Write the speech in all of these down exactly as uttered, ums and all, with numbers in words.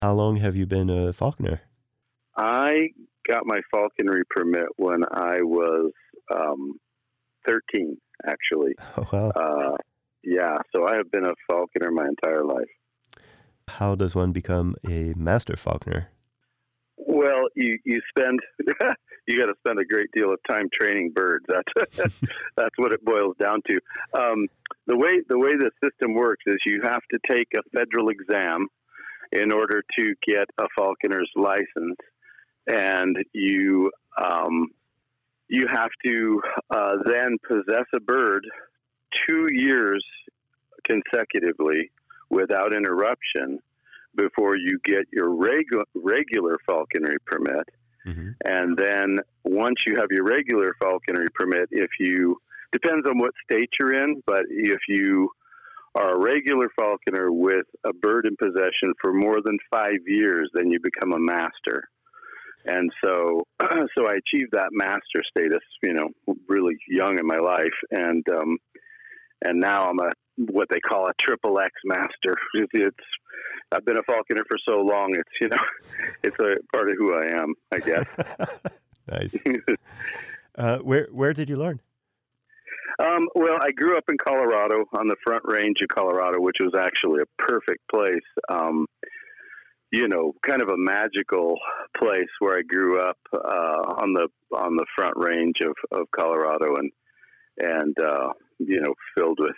How long have you been a falconer? I got my falconry permit when I was um, thirteen, actually. Oh, wow. Uh, yeah, so I have been a falconer my entire life. How does one become a master falconer? Well, you, you spend you got to spend a great deal of time training birds. That's that's what it boils down to. Um, the way the way the system works is you have to take a federal exam in order to get a falconer's license, and you um, you have to uh, then possess a bird two years consecutively without interruption before you get your regu- regular falconry permit. Mm-hmm. And then once you have your regular falconry permit, if you, depends on what state you're in, but if you are a regular falconer with a bird in possession for more than five years, then you become a master. And so, so I achieved that master status, you know, really young in my life. And, um, and now I'm a, what they call a triple X master. It's, it's, I've been a falconer for so long. It's, you know, it's a part of who I am, I guess. Nice. uh, where, where did you learn? Um, well, I grew up in Colorado, on the Front Range of Colorado, which was actually a perfect place. Um, you know, kind of a magical place where I grew up uh, on the on the Front Range of, of Colorado, and and uh, you know, filled with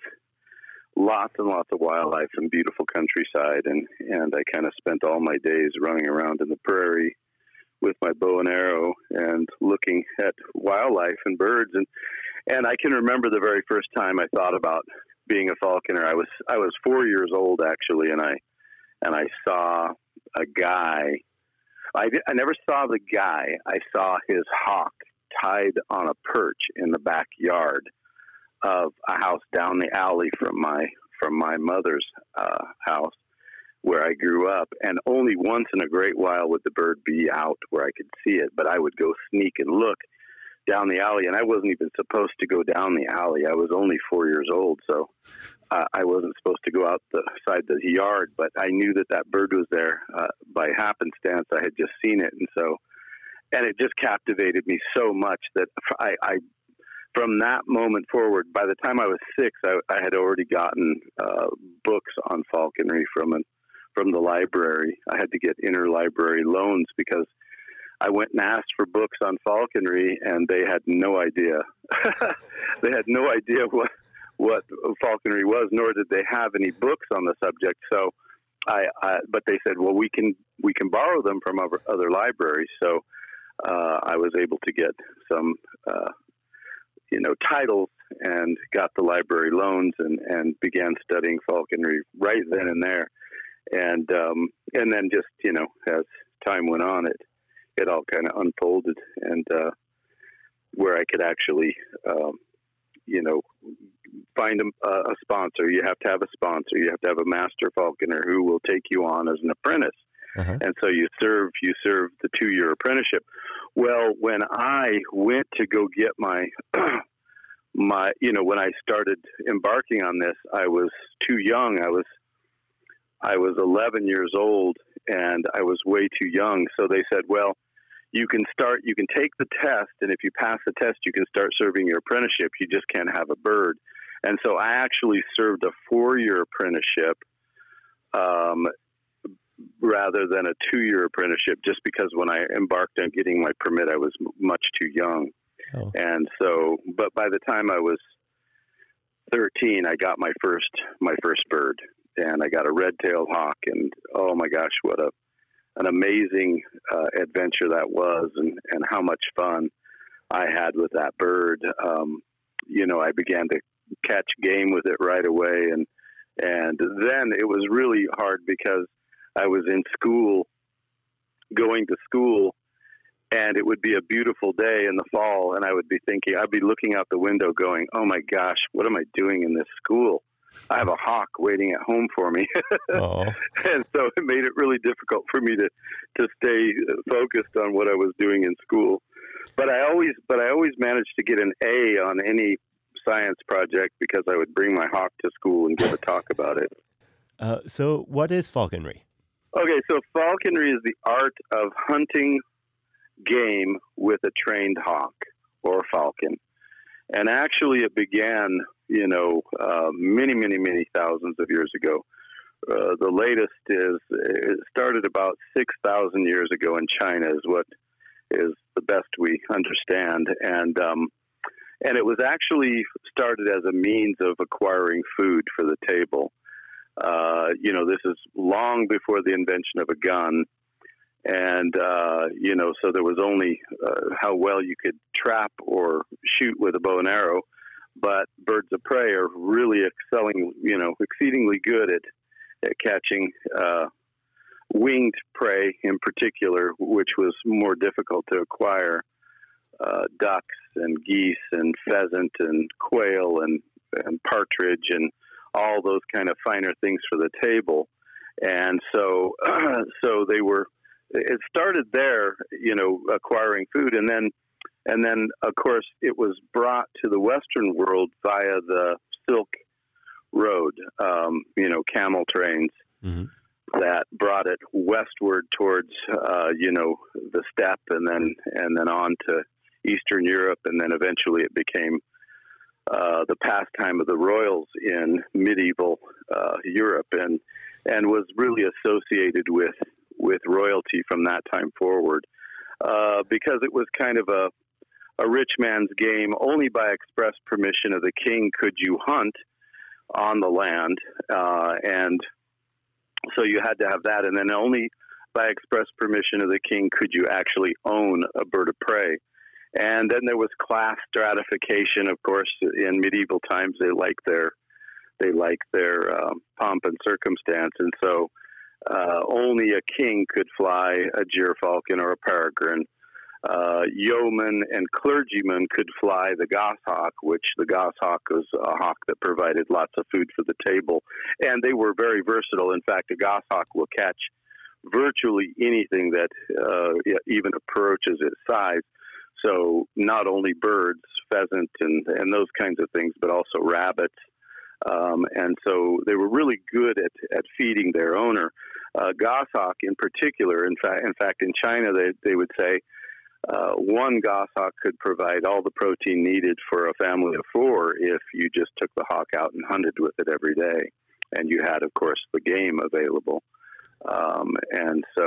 lots and lots of wildlife and beautiful countryside. And and I kind of spent all my days running around in the prairie with my bow and arrow and looking at wildlife and birds. And and I can remember the very first time I thought about being a falconer. I was I was four years old actually, and I and I saw a guy. I, did, I never saw the guy. I saw his hawk tied on a perch in the backyard of a house down the alley from my from my mother's uh, house where I grew up. And only once in a great while would the bird be out where I could see it. But I would go sneak and look down the alley, and I wasn't even supposed to go down the alley. I was only four years old, so uh, I wasn't supposed to go out the side of the yard. But I knew that that bird was there uh, by happenstance. I had just seen it, and so and it just captivated me so much that I, I from that moment forward, by the time I was six, I, I had already gotten uh, books on falconry from an, from the library. I had to get interlibrary loans because I went and asked for books on falconry, and they had no idea. They had no idea what what falconry was, nor did they have any books on the subject. So, I, I but they said, well, we can we can borrow them from other, other libraries. So, uh, I was able to get some, uh, you know, titles and got the library loans and, and began studying falconry right then and there. And um, and then just, you know, as time went on, it. it all kind of unfolded, and uh, where I could actually, um, you know, find a, a sponsor. You have to have a sponsor. You have to have a master falconer who will take you on as an apprentice. Uh-huh. And so you serve, you serve the two-year apprenticeship. Well, when I went to go get my, my, you know, when I started embarking on this, I was too young. I was, I was eleven years old, and I was way too young. So they said, well, you can start, you can take the test, and if you pass the test, you can start serving your apprenticeship. You just can't have a bird. And so I actually served a four-year apprenticeship um, rather than a two-year apprenticeship, just because when I embarked on getting my permit, I was much too young. Oh. And so, but by the time I was thirteen, I got my first, my first bird. And I got a red-tailed hawk, and oh my gosh, what a an amazing uh, adventure that was, and, and how much fun I had with that bird. Um, you know, I began to catch game with it right away, and and then it was really hard because I was in school, going to school, and it would be a beautiful day in the fall, and I would be thinking, I'd be looking out the window going, oh my gosh, what am I doing in this school? I have a hawk waiting at home for me. And so it made it really difficult for me to, to stay focused on what I was doing in school. But I always, but I always managed to get an A on any science project because I would bring my hawk to school and give a talk about it. Uh, so what is falconry? Okay, so falconry is the art of hunting game with a trained hawk or falcon. And actually it began, you know, uh, many, many, many thousands of years ago. Uh, the latest is, it started about six thousand years ago in China is what is the best we understand. And, um, and it was actually started as a means of acquiring food for the table. Uh, you know, this is long before the invention of a gun. And, uh, you know, so there was only uh, how well you could trap or shoot with a bow and arrow. But birds of prey are really excelling, you know, exceedingly good at, at catching uh, winged prey in particular, which was more difficult to acquire. Uh, ducks and geese and pheasant and quail and, and partridge and all those kind of finer things for the table. And so, so they were, it started there, you know, acquiring food. And then, and then of course it was brought to the Western world via the Silk Road, um, you know, camel trains mm-hmm. that brought it westward towards, uh, you know, the steppe and then, and then on to Eastern Europe. And then eventually it became Uh, the pastime of the royals in medieval uh, Europe, and and was really associated with with royalty from that time forward, uh, because it was kind of a a rich man's game. Only by express permission of the king could you hunt on the land, uh, and so you had to have that, and then only by express permission of the king could you actually own a bird of prey. And then there was class stratification, of course. In medieval times, they liked their they liked their um, pomp and circumstance, and so uh, only a king could fly a gyrfalcon or a peregrine. Uh, yeomen and clergymen could fly the goshawk, which the goshawk was a hawk that provided lots of food for the table, and they were very versatile. In fact, a goshawk will catch virtually anything that uh, even approaches its size. So not only birds, pheasant, and, and those kinds of things, but also rabbits. Um, and so they were really good at, at feeding their owner. Uh, goshawk in particular, in fact, in fact, in China, they, they would say uh, one goshawk could provide all the protein needed for a family of four if you just took the hawk out and hunted with it every day. And you had, of course, the game available. Um, and so...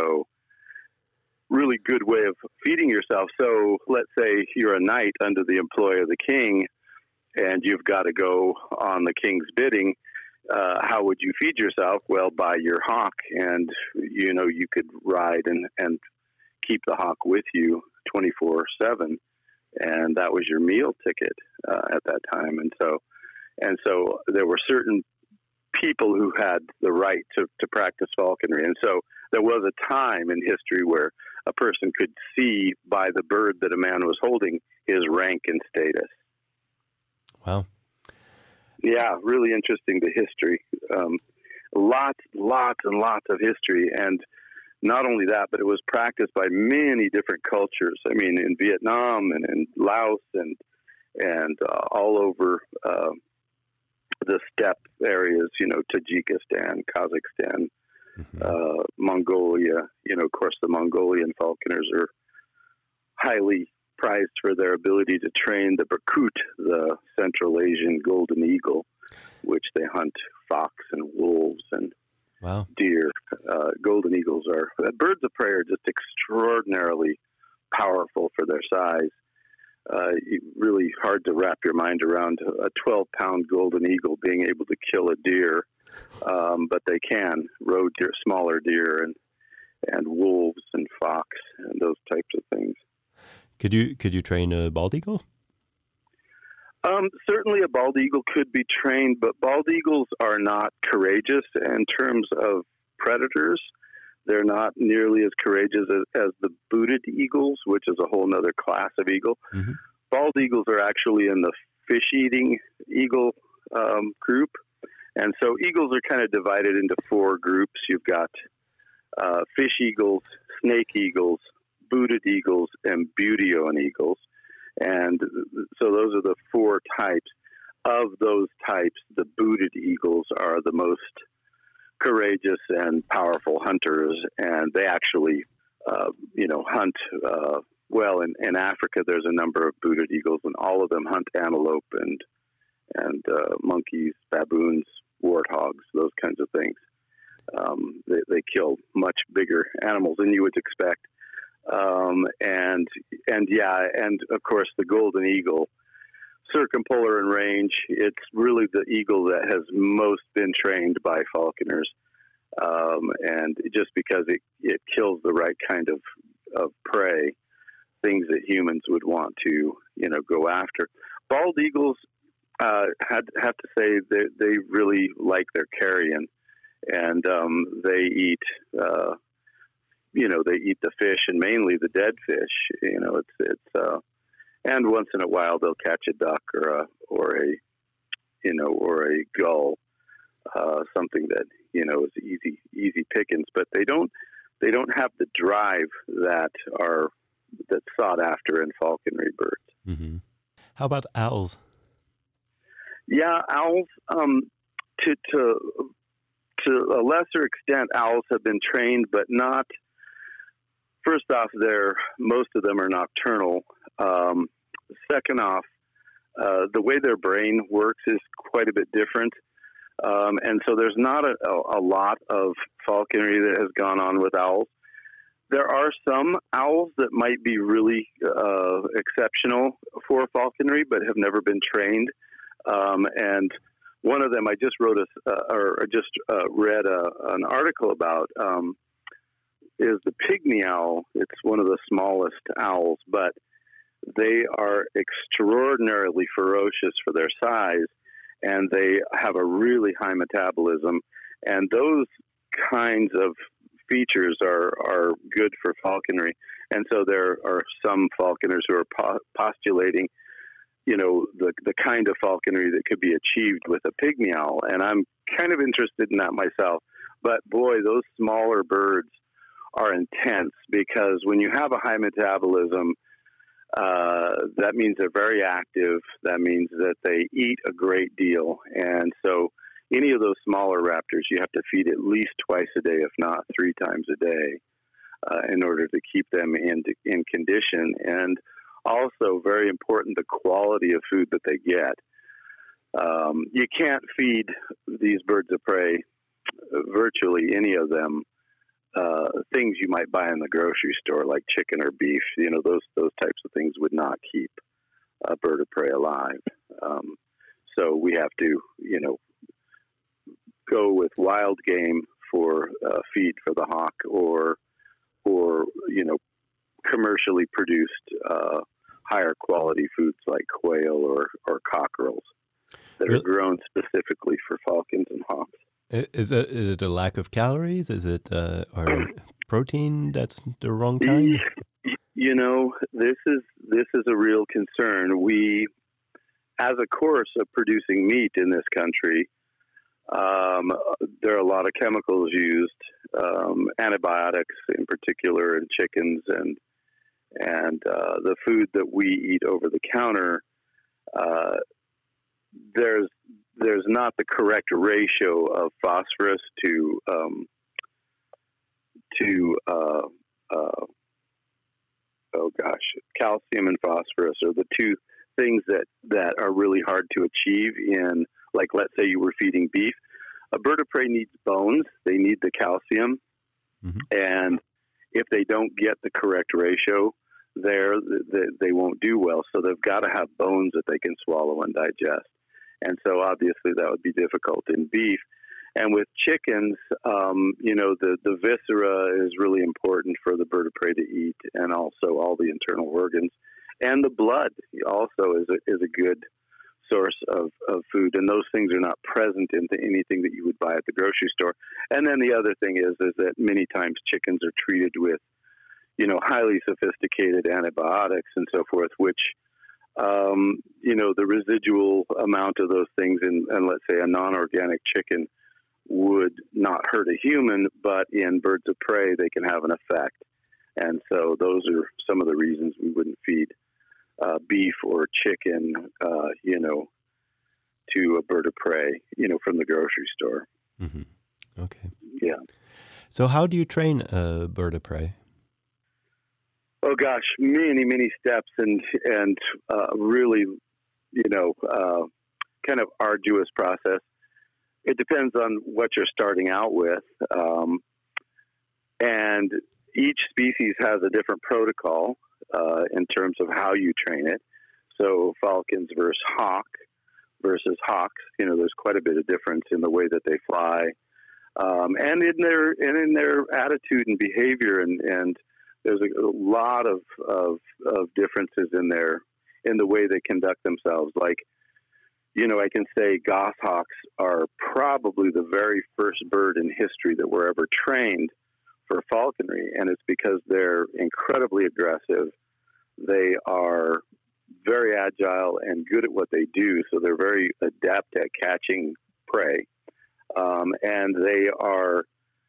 really good way of feeding yourself. So let's say you're a knight under the employ of the king and you've got to go on the king's bidding. Uh, how would you feed yourself? Well, by your hawk. And, you know, you could ride and, and keep the hawk with you twenty-four seven. And that was your meal ticket uh, at that time. And so, and so there were certain people who had the right to, to practice falconry. And so there was a time in history where a person could see by the bird that a man was holding his rank and status. Wow. Yeah, really interesting, the history. Um, lots, lots and lots of history. And not only that, but it was practiced by many different cultures. I mean, in Vietnam and in Laos and, and uh, all over uh, the steppe areas, you know, Tajikistan, Kazakhstan, Mm-hmm. Uh, Mongolia, you know, of course, the Mongolian falconers are highly prized for their ability to train the Berkut, the Central Asian golden eagle, which they hunt fox and wolves and wow. deer. Uh, golden eagles are, uh, birds of prey are just extraordinarily powerful for their size. Uh, really hard to wrap your mind around a twelve-pound golden eagle being able to kill a deer. Um, but they can roe deer, smaller deer, and and wolves and fox and those types of things. Could you could you train a bald eagle? Um, certainly, a bald eagle could be trained, but bald eagles are not courageous in terms of predators. They're not nearly as courageous as, as the booted eagles, which is a whole other class of eagle. Mm-hmm. Bald eagles are actually in the fish-eating eagle um, group. And so eagles are kind of divided into four groups. You've got uh, fish eagles, snake eagles, booted eagles, and Buteon eagles. And so those are the four types. Of those types, the booted eagles are the most courageous and powerful hunters, and they actually, uh, you know, hunt. Uh, well, in, in Africa, there's a number of booted eagles, and all of them hunt antelope and and uh, monkeys, baboons, warthogs, those kinds of things. Um, they, they kill much bigger animals than you would expect. Um, and and yeah, and of course the golden eagle, circumpolar in range. It's really the eagle that has most been trained by falconers, um, and just because it, it kills the right kind of, of prey, things that humans would want to, you know, go after. Bald eagles, uh, had have to say they they really like their carrion, and um, they eat. Uh, You know, they eat the fish, and mainly the dead fish. You know, it's it's uh, and once in a while they'll catch a duck or a or a you know or a gull, uh, something that you know is easy easy pickings. But they don't they don't have the drive that are that's sought after in falconry birds. Mm-hmm. How about owls? Yeah, owls. Um, to to to a lesser extent, owls have been trained, but not. First off, they're, most of them are nocturnal. Um, second off, uh, the way their brain works is quite a bit different. Um, and so there's not a, a lot of falconry that has gone on with owls. There are some owls that might be really uh, exceptional for falconry, but have never been trained. Um, and one of them I just wrote a, uh, or just uh, read a, an article about, um, is the pygmy owl. It's one of the smallest owls, but they are extraordinarily ferocious for their size, and they have a really high metabolism. And those kinds of features are, are good for falconry. And so there are some falconers who are po- postulating, you know, the, the kind of falconry that could be achieved with a pygmy owl. And I'm kind of interested in that myself. But boy, those smaller birds are intense, because when you have a high metabolism, uh, that means they're very active. That means that they eat a great deal. And so any of those smaller raptors, you have to feed at least twice a day, if not three times a day, uh, in order to keep them in, in condition. And also, very important, the quality of food that they get. Um, you can't feed these birds of prey, virtually any of them, Uh, things you might buy in the grocery store, like chicken or beef. You know, those those types of things would not keep a bird of prey alive. Um, so we have to, you know, go with wild game for uh, feed for the hawk, or or you know, commercially produced uh, higher quality foods like quail or or cockerels that are grown specifically for falcons and hawks. Is it is it a lack of calories? Is it uh, or protein that's the wrong kind? You know, this is this is a real concern. We, as a course of producing meat in this country, um, there are a lot of chemicals used, um, antibiotics in particular, in chickens, and and uh, the food that we eat over the counter. Uh, there's there's not the correct ratio of phosphorus to um, to uh, uh, oh gosh, calcium and phosphorus are the two things that, that are really hard to achieve in, like, let's say you were feeding beef. A bird of prey needs bones. They need the calcium, mm-hmm. and if they don't get the correct ratio there, they, they won't do well. So they've got to have bones that they can swallow and digest. And so obviously that would be difficult in beef. And with chickens, um, you know, the, the viscera is really important for the bird of prey to eat, and also all the internal organs. And the blood also is a, is a good source of, of food. And those things are not present in anything that you would buy at the grocery store. And then the other thing is, is that many times chickens are treated with, you know, highly sophisticated antibiotics and so forth, which Um, you know, the residual amount of those things in, in, let's say, a non-organic chicken would not hurt a human, but in birds of prey, they can have an effect. And so those are some of the reasons we wouldn't feed uh, beef or chicken, uh, you know, to a bird of prey, you know, from the grocery store. Mm-hmm. Okay. Yeah. So how do you train a bird of prey? Oh gosh, many, many steps and and uh, really, you know, uh, kind of arduous process. It depends on what you're starting out with, um, and each species has a different protocol uh, in terms of how you train it. So falcons versus hawk versus hawks, you know, there's quite a bit of difference in the way that they fly, um, and in their and in their attitude and behavior, and and there's a, a lot of, of of differences in their in the way they conduct themselves. Like, you know, I can say goshawks are probably the very first bird in history that were ever trained for falconry, and it's because they're incredibly aggressive. They are very agile and good at what they do, so they're very adept at catching prey, um, and they are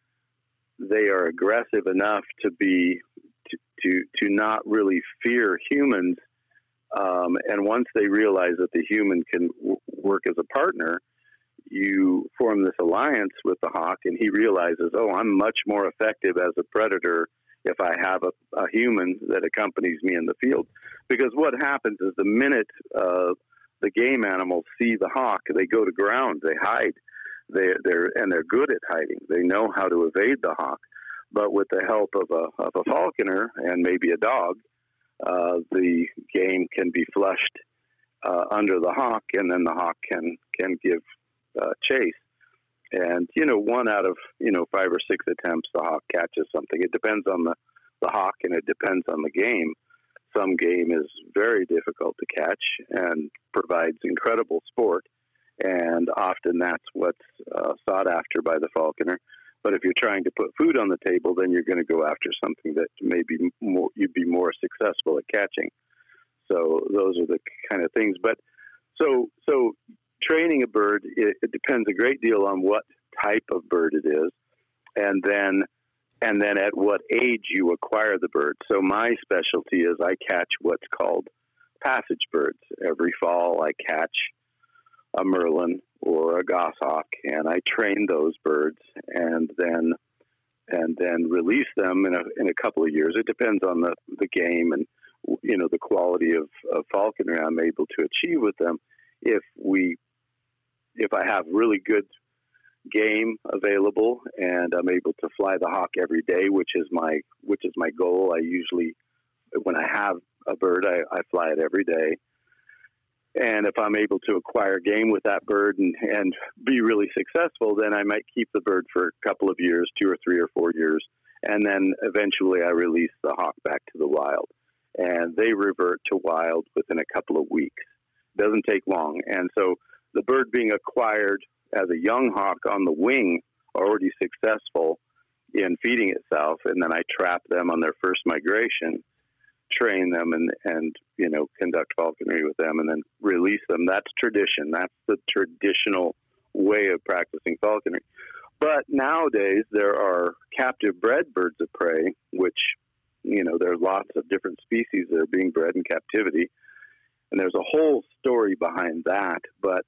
they are aggressive enough to be to to, to not really fear humans. Um, and once they realize that the human can w- work as a partner, you form this alliance with the hawk, and he realizes, oh, I'm much more effective as a predator if I have a, a human that accompanies me in the field. Because what happens is the minute uh, the game animals see the hawk, they go to ground, they hide, they, they're and they're good at hiding. They know how to evade the hawk. But with the help of a, of a falconer and maybe a dog, Uh, the game can be flushed uh, under the hawk, and then the hawk can can give uh, chase. And you know, one out of you know five or six attempts, the hawk catches something. It depends on the, the hawk, and it depends on the game. Some game is very difficult to catch and provides incredible sport, and often that's what's uh, sought after by the falconer. But if you're trying to put food on the table, then you're going to go after something that maybe more, you'd be more successful at catching. So those are the kind of things. But so so training a bird, it, it depends a great deal on what type of bird it is, and then and then at what age you acquire the bird. So my specialty is I catch what's called passage birds. Every fall I catch a merlin or a goshawk, and I train those birds, and then and then release them in a in a couple of years. It depends on the, the game and you know the quality of, of falconry I'm able to achieve with them. If we if I have really good game available and I'm able to fly the hawk every day, which is my which is my goal. I usually when I have a bird, I, I fly it every day. And if I'm able to acquire game with that bird and, and be really successful, then I might keep the bird for a couple of years, two or three or four years. And then eventually I release the hawk back to the wild. And they revert to wild within a couple of weeks. It doesn't take long. And so the bird being acquired as a young hawk on the wing, already successful in feeding itself, and then I trap them on their first migration, train them and, and, you know, conduct falconry with them and then release them. That's tradition. That's the traditional way of practicing falconry. But nowadays there are captive bred birds of prey, which, you know, there are lots of different species that are being bred in captivity. And there's a whole story behind that. But,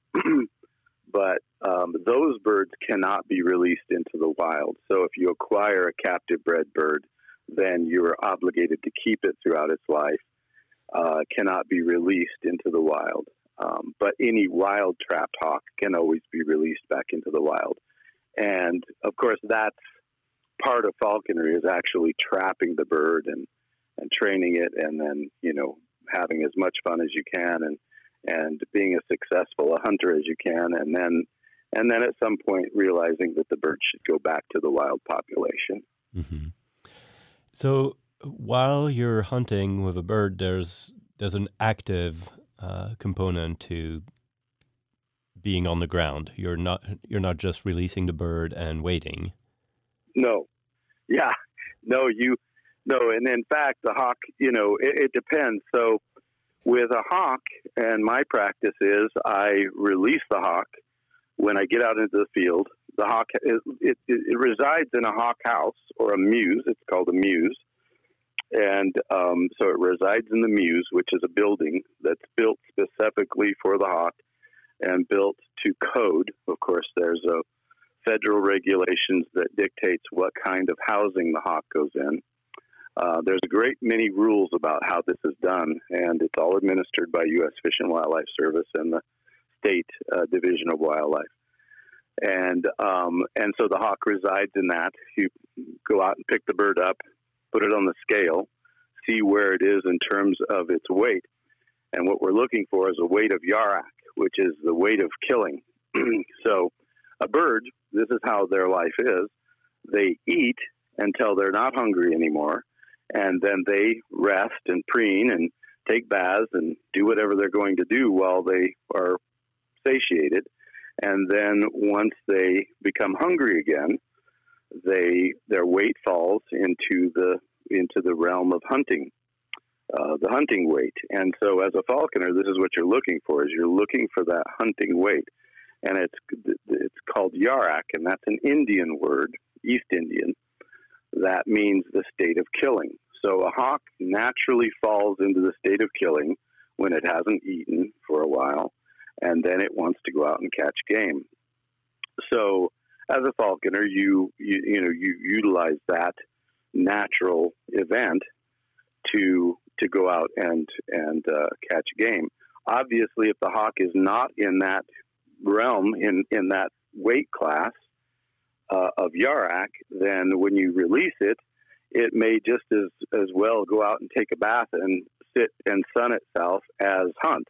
but um, those birds cannot be released into the wild. So if you acquire a captive bred bird, then you're obligated to keep it throughout its life, uh, cannot be released into the wild. Um, but any wild trapped hawk can always be released back into the wild. And, of course, that's part of falconry is actually trapping the bird and, and training it and then, you know, having as much fun as you can and, and being as successful a hunter as you can. And then, and then at some point realizing that the bird should go back to the wild population. Mm-hmm. So while you're hunting with a bird, there's there's an active uh, component to being on the ground. You're not you're not just releasing the bird and waiting. No, yeah, no, you no, and in fact, the hawk, you know, it, it depends. So with a hawk, and my practice is I release the hawk when I get out into the field. The hawk, it, it, it resides in a hawk house or a mews. It's called a mews. And um, so it resides in the mews, which is a building that's built specifically for the hawk and built to code. Of course, there's a federal regulations that dictates what kind of housing the hawk goes in. Uh, there's a great many rules about how this is done, and it's all administered by U S Fish and Wildlife Service and the State uh, Division of Wildlife. And um, and so the hawk resides in that. You go out and pick the bird up, put it on the scale, see where it is in terms of its weight. And what we're looking for is a weight of yarak, which is the weight of killing. So a bird, this is how their life is. They eat until they're not hungry anymore, and then they rest and preen and take baths and do whatever they're going to do while they are satiated. And then once they become hungry again, they their weight falls into the into the realm of hunting, uh, the hunting weight. And so as a falconer, this is what you're looking for, is you're looking for that hunting weight. And it's it's called yarak, and that's an Indian word, East Indian, that means the state of killing. So a hawk naturally falls into the state of killing when it hasn't eaten for a while, and then it wants to go out and catch game. So as a falconer, you you, you know you utilize that natural event to to go out and and uh, catch game. Obviously, if the hawk is not in that realm, in in that weight class uh, of yarak, then when you release it, it may just as as well go out and take a bath and sit and sun itself as hunt.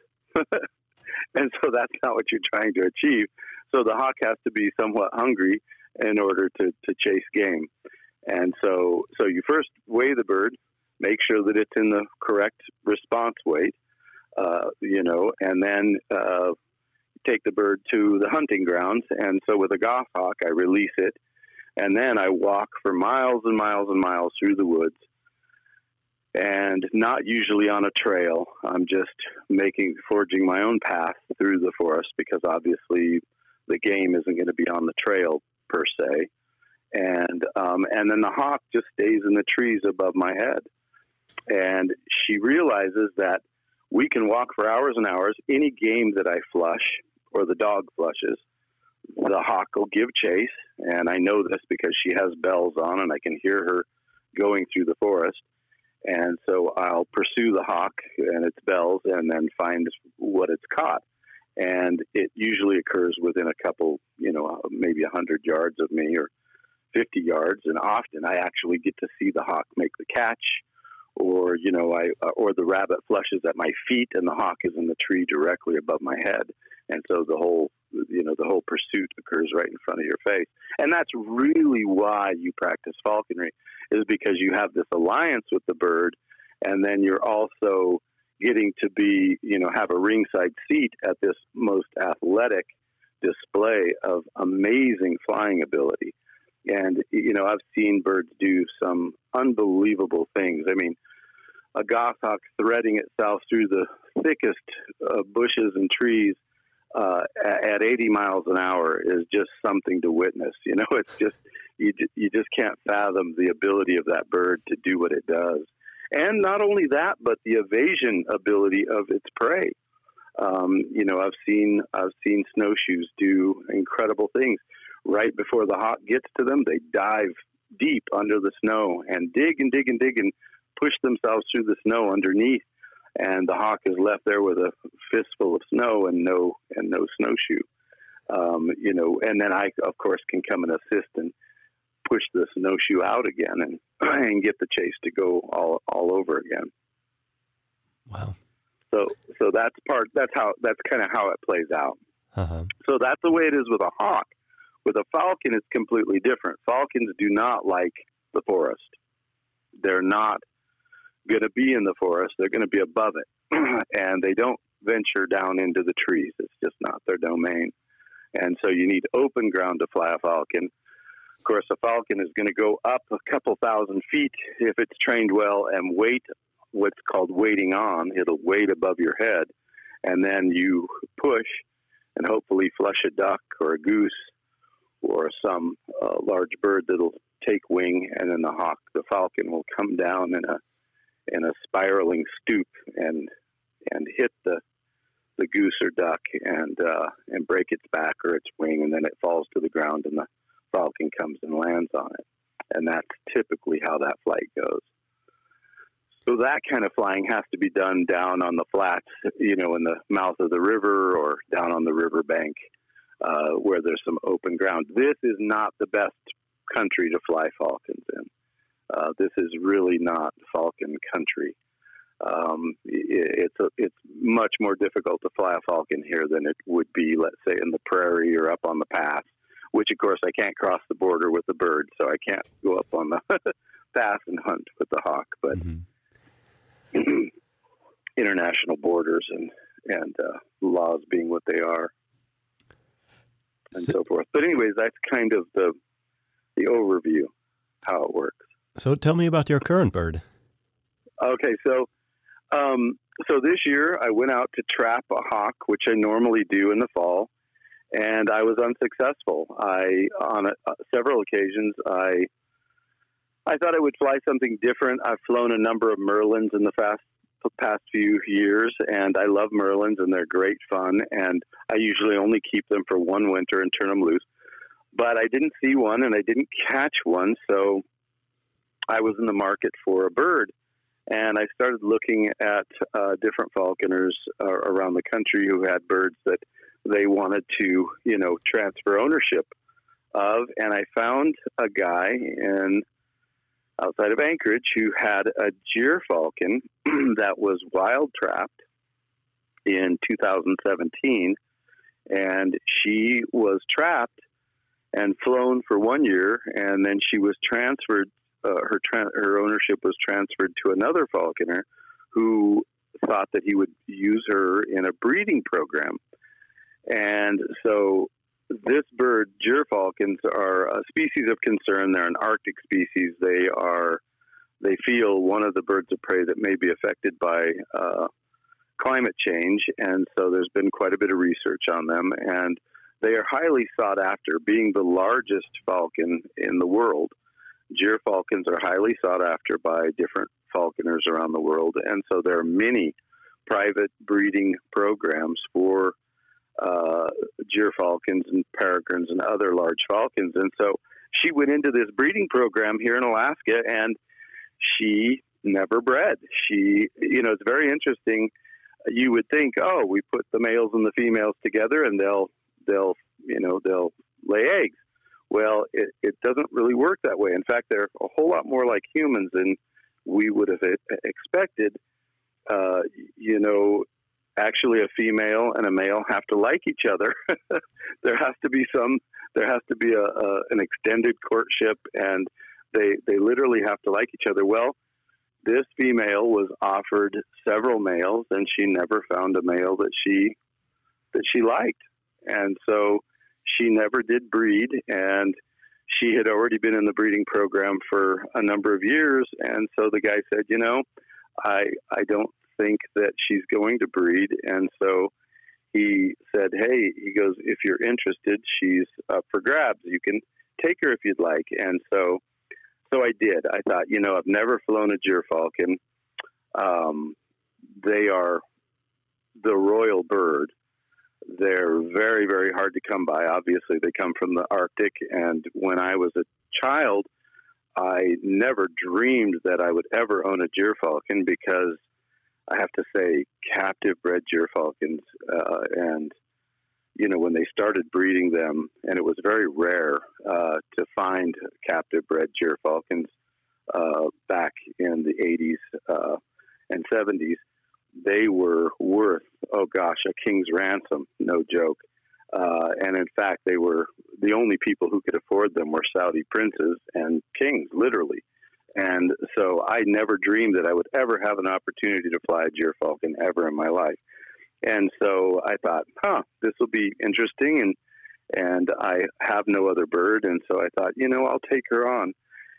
And so that's not what you're trying to achieve. So the hawk has to be somewhat hungry in order to, to chase game. And so so you first weigh the bird, make sure that it's in the correct response weight, uh, you know, and then uh, take the bird to the hunting grounds. And so with a goshawk, I release it, and then I walk for miles and miles and miles through the woods, and not usually on a trail. I'm just making, forging my own path through the forest, because obviously the game isn't going to be on the trail per se. And um, and then the hawk just stays in the trees above my head. And she realizes that we can walk for hours and hours. Any game that I flush, or the dog flushes, the hawk will give chase. And I know this because she has bells on, and I can hear her going through the forest. And so I'll pursue the hawk and its bells, and then find what it's caught. And it usually occurs within a couple, you know, maybe one hundred yards of me, or fifty yards. And often I actually get to see the hawk make the catch, or, you know, I or the rabbit flushes at my feet and the hawk is in the tree directly above my head. And so the whole, you know, the whole pursuit occurs right in front of your face. And that's really why you practice falconry, is because you have this alliance with the bird, and then you're also getting to be, you know, have a ringside seat at this most athletic display of amazing flying ability. And, you know, I've seen birds do some unbelievable things. I mean, a goshawk threading itself through the thickest uh, bushes and trees uh, at eighty miles an hour is just something to witness. You know, it's just, you, you just can't fathom the ability of that bird to do what it does. And not only that, but the evasion ability of its prey. Um, you know, I've seen I've seen snowshoes do incredible things. Right before the hawk gets to them, they dive deep under the snow and dig and dig and dig and push themselves through the snow underneath. And the hawk is left there with a fistful of snow and no and no snowshoe. Um, you know, and then I, of course, can come and assist and push the snowshoe out again and and get the chase to go all all over again. Wow. So so that's part. That's how. That's kind of how it plays out. Uh-huh. So that's the way it is with a hawk. With a falcon, it's completely different. Falcons do not like the forest. They're not going to be in the forest. They're going to be above it, and they don't venture down into the trees. It's just not their domain. And so you need open ground to fly a falcon. Of course, a falcon is going to go up a couple thousand feet if it's trained well and wait, what's called waiting on. It'll wait above your head, and then you push and hopefully flush a duck or a goose or some uh, large bird that'll take wing, and then the hawk, the falcon, will come down in a in a spiraling stoop and and hit the the goose or duck and uh, and break its back or its wing, and then it falls to the ground, and the falcon comes and lands on it. And that's typically how that flight goes. So that kind of flying has to be done down on the flats, you know, in the mouth of the river or down on the riverbank uh, where there's some open ground. This is not the best country to fly falcons in. Uh, this is really not falcon country. Um, it, it's a, it's much more difficult to fly a falcon here than it would be, let's say, in the prairie or up on the pass, which, of course, I can't cross the border with the bird, so I can't go up on the pass and hunt with the hawk. But mm-hmm. international borders and, and uh, laws being what they are and so, so forth. But anyways, that's kind of the the overview, how it works. So tell me about your current bird. Okay, so um, so this year I went out to trap a hawk, which I normally do in the fall, and I was unsuccessful. I on a, uh, several occasions I I thought I would fly something different. I've flown a number of Merlins in the fast, past few years, and I love Merlins, and they're great fun, and I usually only keep them for one winter and turn them loose. But I didn't see one, and I didn't catch one, so I was in the market for a bird, and I started looking at uh, different falconers uh, around the country who had birds that they wanted to, you know, transfer ownership of, and I found a guy in outside of Anchorage who had a gyrfalcon that was wild trapped in two thousand seventeen, and she was trapped and flown for one year, and then she was transferred. Uh, her tra- her ownership was transferred to another falconer who thought that he would use her in a breeding program. And so this bird, gyrfalcons, are a species of concern. They're an Arctic species. They are they feel one of the birds of prey that may be affected by uh, climate change, and so there's been quite a bit of research on them, and they are highly sought after. Being the largest falcon in the world, gyrfalcons are highly sought after by different falconers around the world, and so there are many private breeding programs for uh, gyrfalcons and peregrines and other large falcons. And so she went into this breeding program here in Alaska, and she never bred. She, you know, it's very interesting. You would think, oh, we put the males and the females together, and they'll they'll you know they'll lay eggs. Well, it, it doesn't really work that way. In fact, they're a whole lot more like humans than we would have expected. Uh, you know, actually, a female and a male have to like each other. There has to be some. There has to be a, a an extended courtship, and they they literally have to like each other. Well, this female was offered several males, and she never found a male that she that she liked, and so she never did breed. And she had already been in the breeding program for a number of years, and so the guy said, you know, I I don't think that she's going to breed. And so he said, hey, he goes, if you're interested, she's up for grabs. You can take her if you'd like. And so so I did. I thought, you know, I've never flown a gyrfalcon. Um, they are the royal bird. They're very, very hard to come by. Obviously, they come from the Arctic. And when I was a child, I never dreamed that I would ever own a gyrfalcon, because I have to say, captive bred gyrfalcons, uh, and, you know, when they started breeding them, and it was very rare uh, to find captive bred gyrfalcons uh, back in the eighties uh, and seventies, they were worth, oh gosh, a king's ransom, no joke. Uh, and in fact, they were the only people who could afford them were Saudi princes and kings, literally. And so I never dreamed that I would ever have an opportunity to fly a gyrfalcon ever in my life. And so I thought, huh, this will be interesting. And, and I have no other bird. And so I thought, you know, I'll take her on.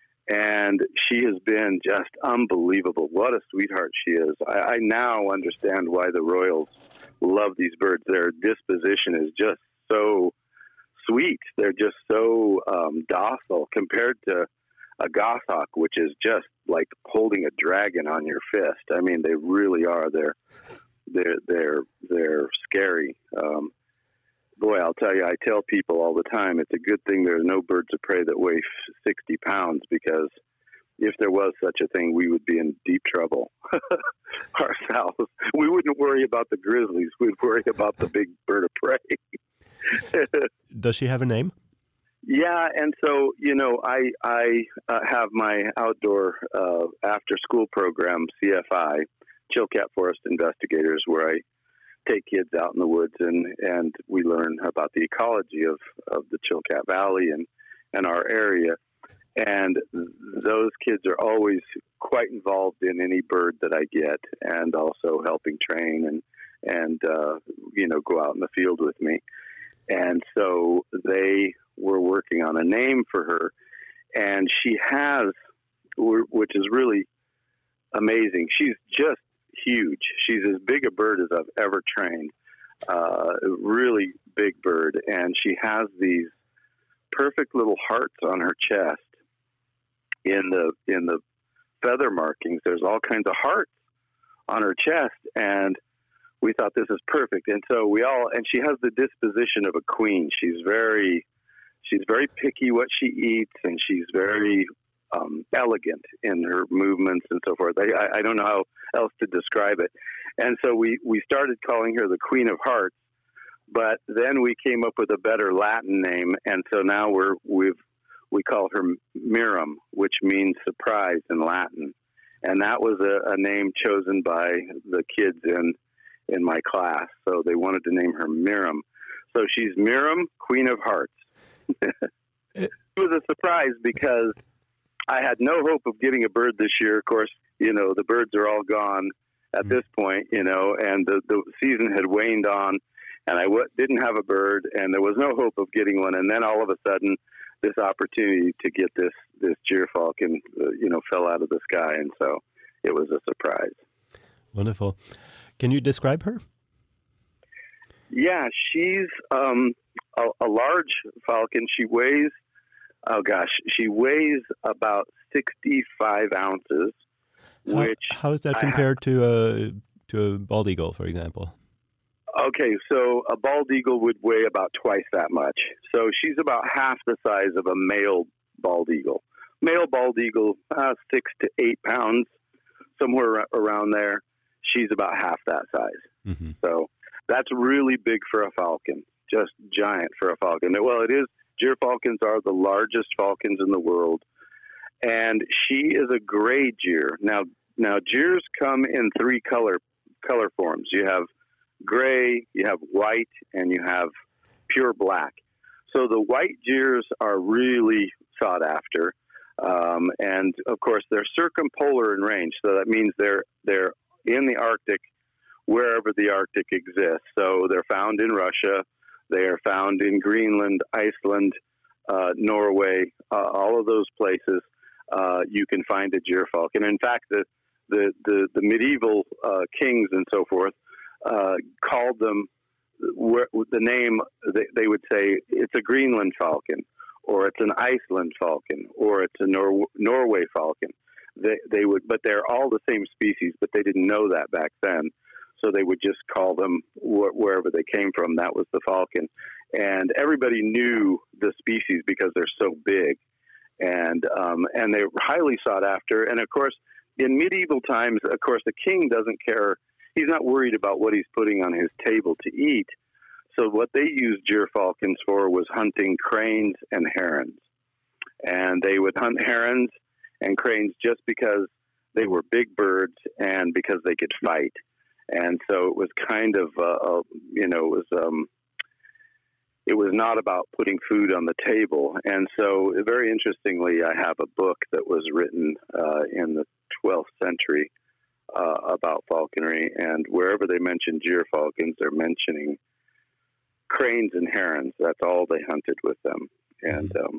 And she has been just unbelievable. What a sweetheart she is. I, I now understand why the royals love these birds. Their disposition is just so sweet. They're just so um, docile compared to a goshawk, which is just like holding a dragon on your fist. I mean, they really are. They're they're they're they're scary. Um, boy, I'll tell you, I tell people all the time, it's a good thing there's no birds of prey that weigh sixty pounds, because if there was such a thing, we would be in deep trouble ourselves. We wouldn't worry about the grizzlies. We'd worry about the big bird of prey. Does she have a name? Yeah, and so, you know, I I uh, have my outdoor uh, after-school program, C F I, Chilkat Forest Investigators, where I take kids out in the woods and, and we learn about the ecology of, of the Chilkat Valley and, and our area. And those kids are always quite involved in any bird that I get, and also helping train and, and uh, you know, go out in the field with me. And so they were working on a name for her, and she has, which is really amazing, she's just huge. She's as big a bird as I've ever trained, uh, really big bird, and she has these perfect little hearts on her chest. In the in the feather markings, there's all kinds of hearts on her chest, and we thought this is perfect. And so we all, and she has the disposition of a queen. She's very, she's very picky what she eats, and she's very um, elegant in her movements and so forth. I, I don't know how else to describe it. And so we, we started calling her the Queen of Hearts, but then we came up with a better Latin name. And so now we're, we've, we call her Miram, which means surprise in Latin. And that was a, a name chosen by the kids in, in my class. So they wanted to name her Miram. So she's Miram, Queen of Hearts. It was a surprise because I had no hope of getting a bird this year. Of course, you know, the birds are all gone at this point, you know, and the, the season had waned on, and I w- didn't have a bird, and there was no hope of getting one. And then all of a sudden, this opportunity to get this, this gyrfalcon, uh, you know, fell out of the sky. And so it was a surprise. Wonderful. Can you describe her? Yeah, she's um, a, a large falcon. She weighs, oh gosh, she weighs about sixty-five ounces. How, which how is that compared I, to a to a bald eagle, for example? Okay, so a bald eagle would weigh about twice that much. So she's about half the size of a male bald eagle. Male bald eagle, uh, six to eight pounds, somewhere around there. She's about half that size. Mm-hmm. So that's really big for a falcon, just giant for a falcon. Well, it is. Gyrfalcons are the largest falcons in the world, and she is a gray gyr. Now, now gyrs come in three color color forms. You have gray, you have white, and you have pure black. So the white gyrs are really sought after, um, and of course they're circumpolar in range. So that means they're they're in the Arctic, wherever the Arctic exists. So they're found in Russia, they are found in Greenland, Iceland, uh, Norway, uh, all of those places. Uh, you can find a gyrfalcon. In fact, the the the, the medieval uh, kings and so forth uh, called them where, the name. They, they would say it's a Greenland falcon, or it's an Iceland falcon, or it's a Nor- Norway falcon. They they would, but they're all the same species. But they didn't know that back then, so they would just call them wh- wherever they came from. That was the falcon, and everybody knew the species because they're so big. And um, and they're highly sought after. And, of course, in medieval times, of course, the king doesn't care. He's not worried about what he's putting on his table to eat. So what they used gyrfalcons for was hunting cranes and herons. And they would hunt herons and cranes just because they were big birds and because they could fight. And so it was kind of, uh, uh, you know, it was... Um, It was not about putting food on the table. And so, very interestingly, I have a book that was written uh, in the twelfth century uh, about falconry. And wherever they mention gyrfalcons, they're mentioning cranes and herons. That's all they hunted with them. And um,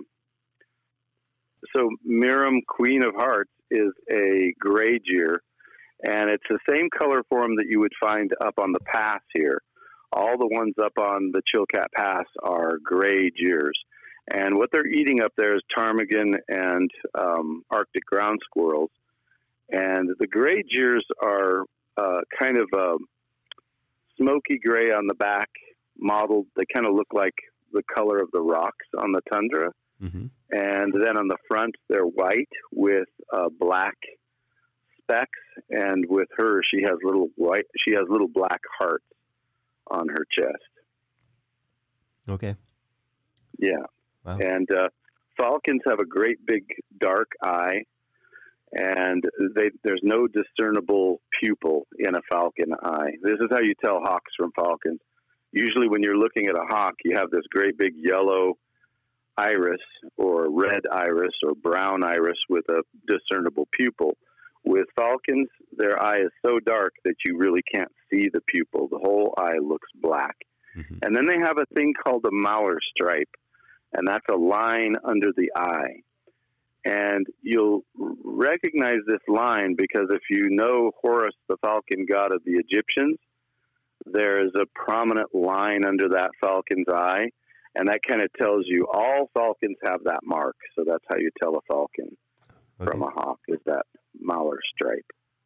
so, Miram, Queen of Hearts, is a gray gyr. And it's the same color form that you would find up on the pass here. All the ones up on the Chilkat Pass are gray gyrs. And what they're eating up there is ptarmigan and um, Arctic ground squirrels. And the gray gyrs are uh, kind of a smoky gray on the back, modeled. They kind of look like the color of the rocks on the tundra. Mm-hmm. And then on the front, they're white with uh, black specks. And with her, she has little white. She has little black hearts on her chest. Okay. Yeah. Wow. And uh, falcons have a great big dark eye, and they, there's no discernible pupil in a falcon eye. This is how you tell hawks from falcons. Usually when you're looking at a hawk, you have this great big yellow iris or red iris or brown iris with a discernible pupil. With falcons, their eye is so dark that you really can't see the pupil. The whole eye looks black. Mm-hmm. And then they have a thing called a Mauer stripe, and that's a line under the eye. And you'll recognize this line because if you know Horus, the falcon god of the Egyptians, there is a prominent line under that falcon's eye, and that kind of tells you all falcons have that mark. So that's how you tell a falcon Okay. from a hawk, is that Mauer stripe.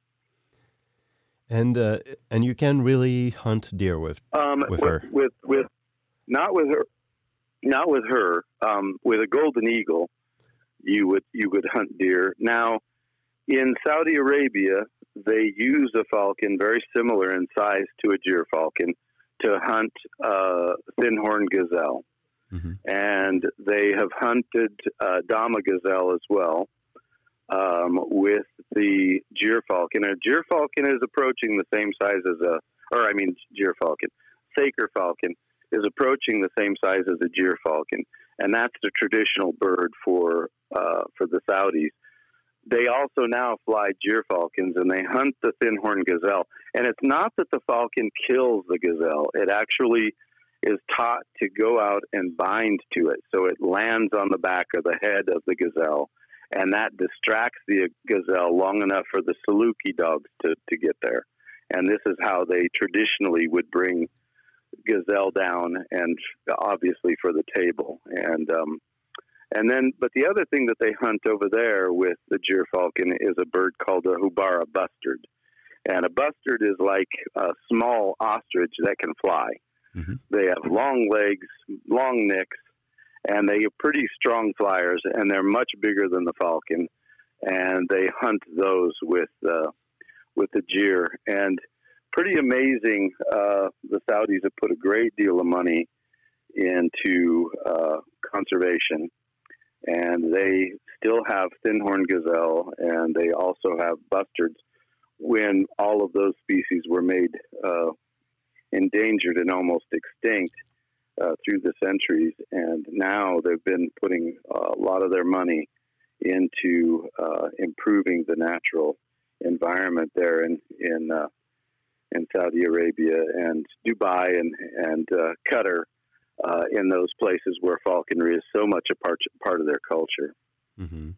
And uh, and you can really hunt deer with Um, with with, her. with with not with her, not with her. Um, with a golden eagle, you would you would hunt deer. Now, in Saudi Arabia, they use a falcon very similar in size to a gyrfalcon to hunt uh, thin-horned gazelle, Mm-hmm. and they have hunted uh, Dama gazelle as well. Um, with the gyrfalcon. A gyrfalcon is approaching the same size as a, or I mean gyrfalcon, Saker falcon is approaching the same size as a gyrfalcon, and that's the traditional bird for uh, for the Saudis. They also now fly gyrfalcons, and they hunt the thin-horned gazelle. And it's not that the falcon kills the gazelle; it actually is taught to go out and bind to it, so it lands on the back or the head of the gazelle. And that distracts the gazelle long enough for the Saluki dogs to, to get there. And this is how they traditionally would bring gazelle down, and obviously for the table. And um, and then, but the other thing that they hunt over there with the gyrfalcon is a bird called a hubara bustard. And a bustard is like a small ostrich that can fly. Mm-hmm. They have long legs, long necks, and they are pretty strong flyers, and they're much bigger than the falcon, and they hunt those with uh, with the gyr. And pretty amazing, uh, the Saudis have put a great deal of money into uh, conservation, and they still have thin-horned gazelle, and they also have bustards when all of those species were made uh, endangered and almost extinct. Uh, through the centuries, and now they've been putting a lot of their money into uh, improving the natural environment there in in, uh, in Saudi Arabia and Dubai and and uh, Qatar, uh, in those places where falconry is so much a part part of their culture. Mm-hmm.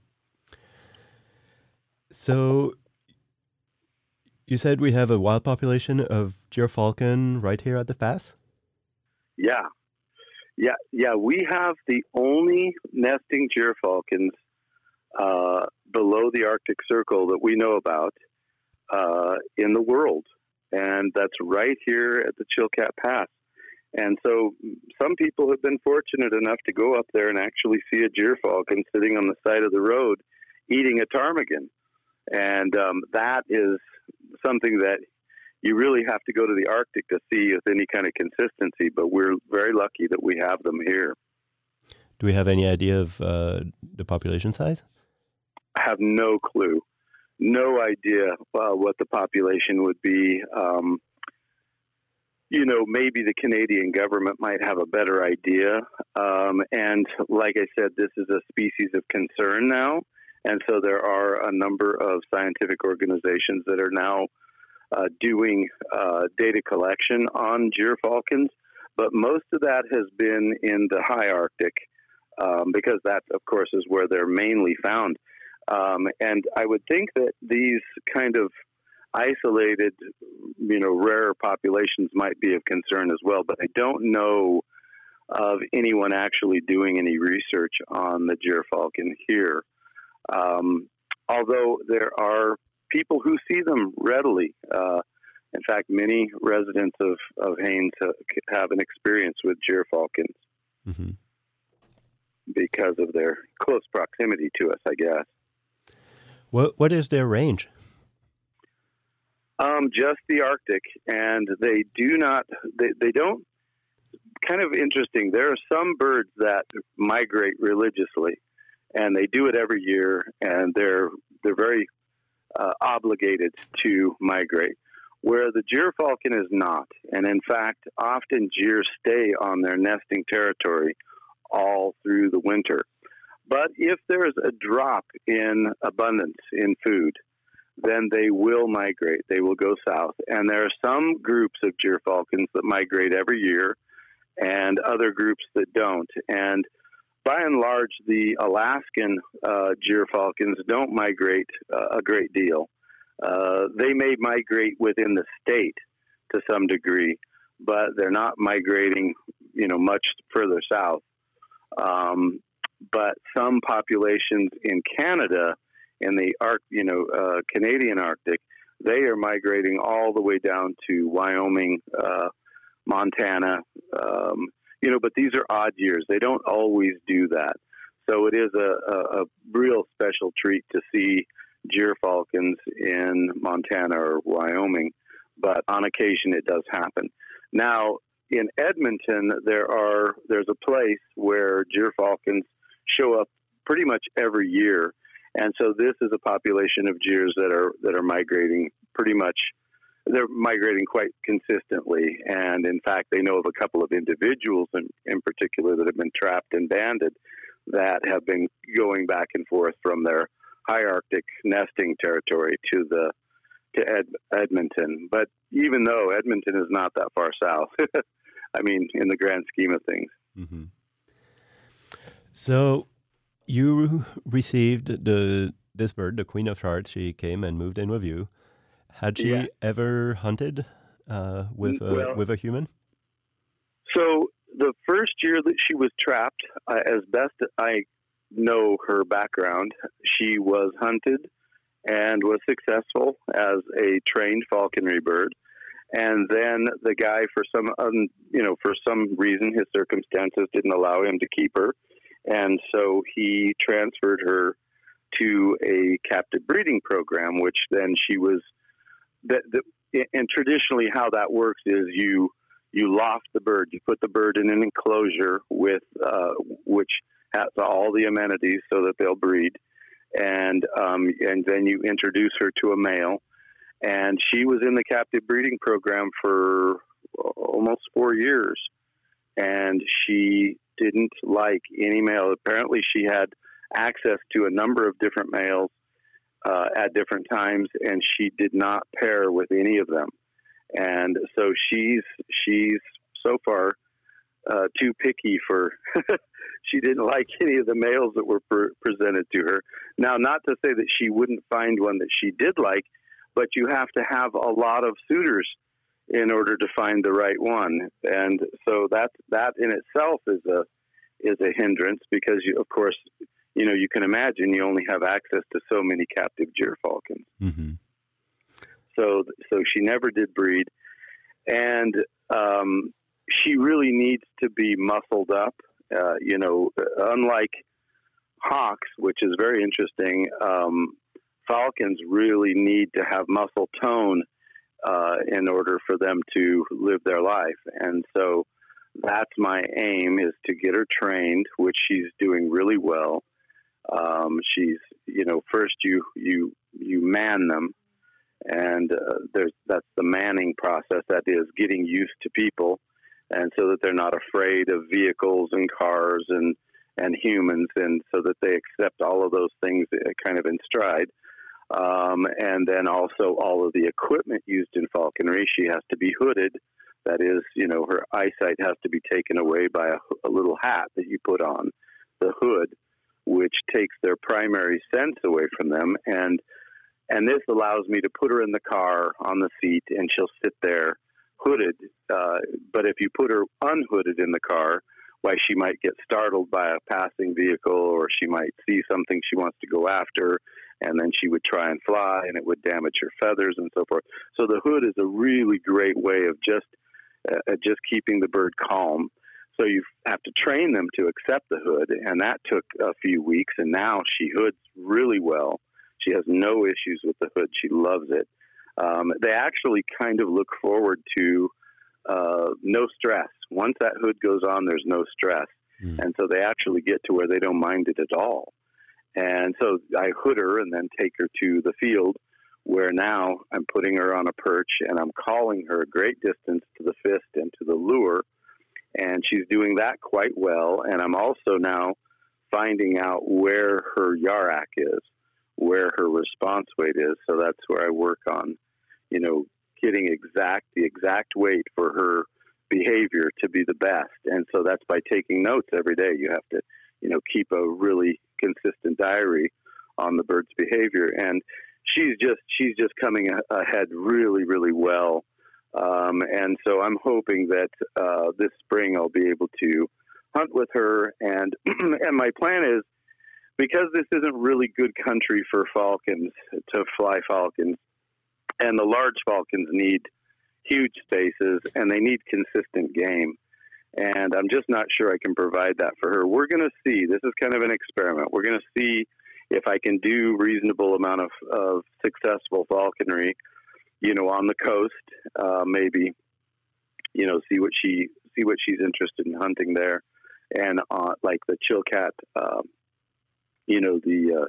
So you said we have a wild population of gyrfalcon right here at the pass? Yeah. Yeah, yeah, we have the only nesting gyrfalcons uh, below the Arctic Circle that we know about uh, in the world, and that's right here at the Chilkat Pass. And so some people have been fortunate enough to go up there and actually see a gyrfalcon sitting on the side of the road eating a ptarmigan. And um, that is something that you really have to go to the Arctic to see with any kind of consistency, but we're very lucky that we have them here. Do we have any idea of uh, the population size? I have no clue. No idea uh, what the population would be. Um, you know, maybe the Canadian government might have a better idea. Um, and like I said, this is a species of concern now. And so there are a number of scientific organizations that are now Uh, doing uh, data collection on gyrfalcons, but most of that has been in the high Arctic, um, because that, of course, is where they're mainly found. Um, and I would think that these kind of isolated, you know, rare populations might be of concern as well, but I don't know of anyone actually doing any research on the gyrfalcon here. Um, although there are people who see them readily. Uh, In fact, many residents of, of Haines have an experience with gyrfalcons mm-hmm. because of their close proximity to us, I guess. What What is their range? Um, just the Arctic, and they do not, they, they don't, kind of interesting, there are some birds that migrate religiously, and they do it every year, and they're they're very uh, obligated to migrate, where the gyrfalcon is not. And in fact, often gyrs stay on their nesting territory all through the winter. But if there's a drop in abundance in food, then they will migrate. They will go south. And there are some groups of gyrfalcons that migrate every year and other groups that don't. And by and large, the Alaskan uh, gyrfalcons don't migrate uh, a great deal. Uh, they may migrate within the state to some degree, but they're not migrating, you know, much further south. Um, but some populations in Canada, in the Arc, you know, uh, Canadian Arctic, they are migrating all the way down to Wyoming, uh, Montana, um, you know, but these are odd years. They don't always do that. So it is a, a, a real special treat to see gyrfalcons in Montana or Wyoming, but on occasion it does happen. Now, in Edmonton, there are there's a place where gyrfalcons show up pretty much every year. And so this is a population of gyrs that are that are migrating pretty much, they're migrating quite consistently. And in fact, they know of a couple of individuals in, in particular that have been trapped and banded that have been going back and forth from their high Arctic nesting territory to the to Ed, Edmonton. But even though Edmonton is not that far south, I mean, in the grand scheme of things. Mm-hmm. So you received the this bird, the Queen of Hearts. She came and moved in with you. Had she yeah. ever hunted uh, with a, well, with a human? So the first year that she was trapped, uh, as best I know her background, she was hunted and was successful as a trained falconry bird. And then the guy, for some um, you know, for some reason, his circumstances didn't allow him to keep her. And so he transferred her to a captive breeding program, which then she was, that, that, and traditionally how that works is you, you loft the bird, you put the bird in an enclosure with, uh, which has all the amenities so that they'll breed. And, um, and then you introduce her to a male. And she was in the captive breeding program for almost four years. And she didn't like any male. Apparently she had access to a number of different males uh, at different times, and she did not pair with any of them. And so she's she's so far uh, too picky for, she didn't like any of the males that were pre- presented to her. Now, not to say that she wouldn't find one that she did like, but you have to have a lot of suitors in order to find the right one. And so that that in itself is a is a hindrance because, you, of course, you know, you can imagine you only have access to so many captive gyrfalcons. Mm-hmm. So so she never did breed. And um, she really needs to be muscled up. Uh, you know, unlike hawks, which is very interesting, um, falcons really need to have muscle tone uh, in order for them to live their life. And so that's my aim, is to get her trained, which she's doing really well. Um, she's, you know, first you, you, you man them, and uh, there's, that's the manning process. That is getting used to people, and so that they're not afraid of vehicles and cars and, and humans, and so that they accept all of those things kind of in stride. Um, and then also all of the equipment used in falconry, she has to be hooded. That is, you know, her eyesight has to be taken away by a, a little hat that you put on the hood, which takes their primary sense away from them. And and this allows me to put her in the car on the seat, and she'll sit there hooded. Uh, but if you put her unhooded in the car, why, she might get startled by a passing vehicle, or she might see something she wants to go after, and then she would try and fly, and it would damage her feathers and so forth. So the hood is a really great way of just uh, just keeping the bird calm. So you have to train them to accept the hood, and that took a few weeks, and now she hoods really well. She has no issues with the hood. She loves it. Um, they actually kind of look forward to uh, no stress. Once that hood goes on, there's no stress. Mm. And so they actually get to where they don't mind it at all. And so I hood her and then take her to the field, where now I'm putting her on a perch and I'm calling her a great distance to the fist and to the lure. And she's doing that quite well. And I'm also now finding out where her yarak is, where her response weight is. So that's where I work on, you know, getting exact the exact weight for her behavior to be the best. And so that's by taking notes every day. You have to, you know, keep a really consistent diary on the bird's behavior. And she's just she's just coming a- ahead really, really well. Um, and so I'm hoping that uh, this spring I'll be able to hunt with her. And and my plan is, because this isn't really good country for falcons, to fly falcons, and the large falcons need huge spaces and they need consistent game. And I'm just not sure I can provide that for her. We're going to see. This is kind of an experiment. We're going to see if I can do reasonable amount of, of successful falconry, you know, on the coast, uh, maybe, you know, see what she see what she's interested in hunting there, and uh, like the Chilkat, uh, you know, the uh,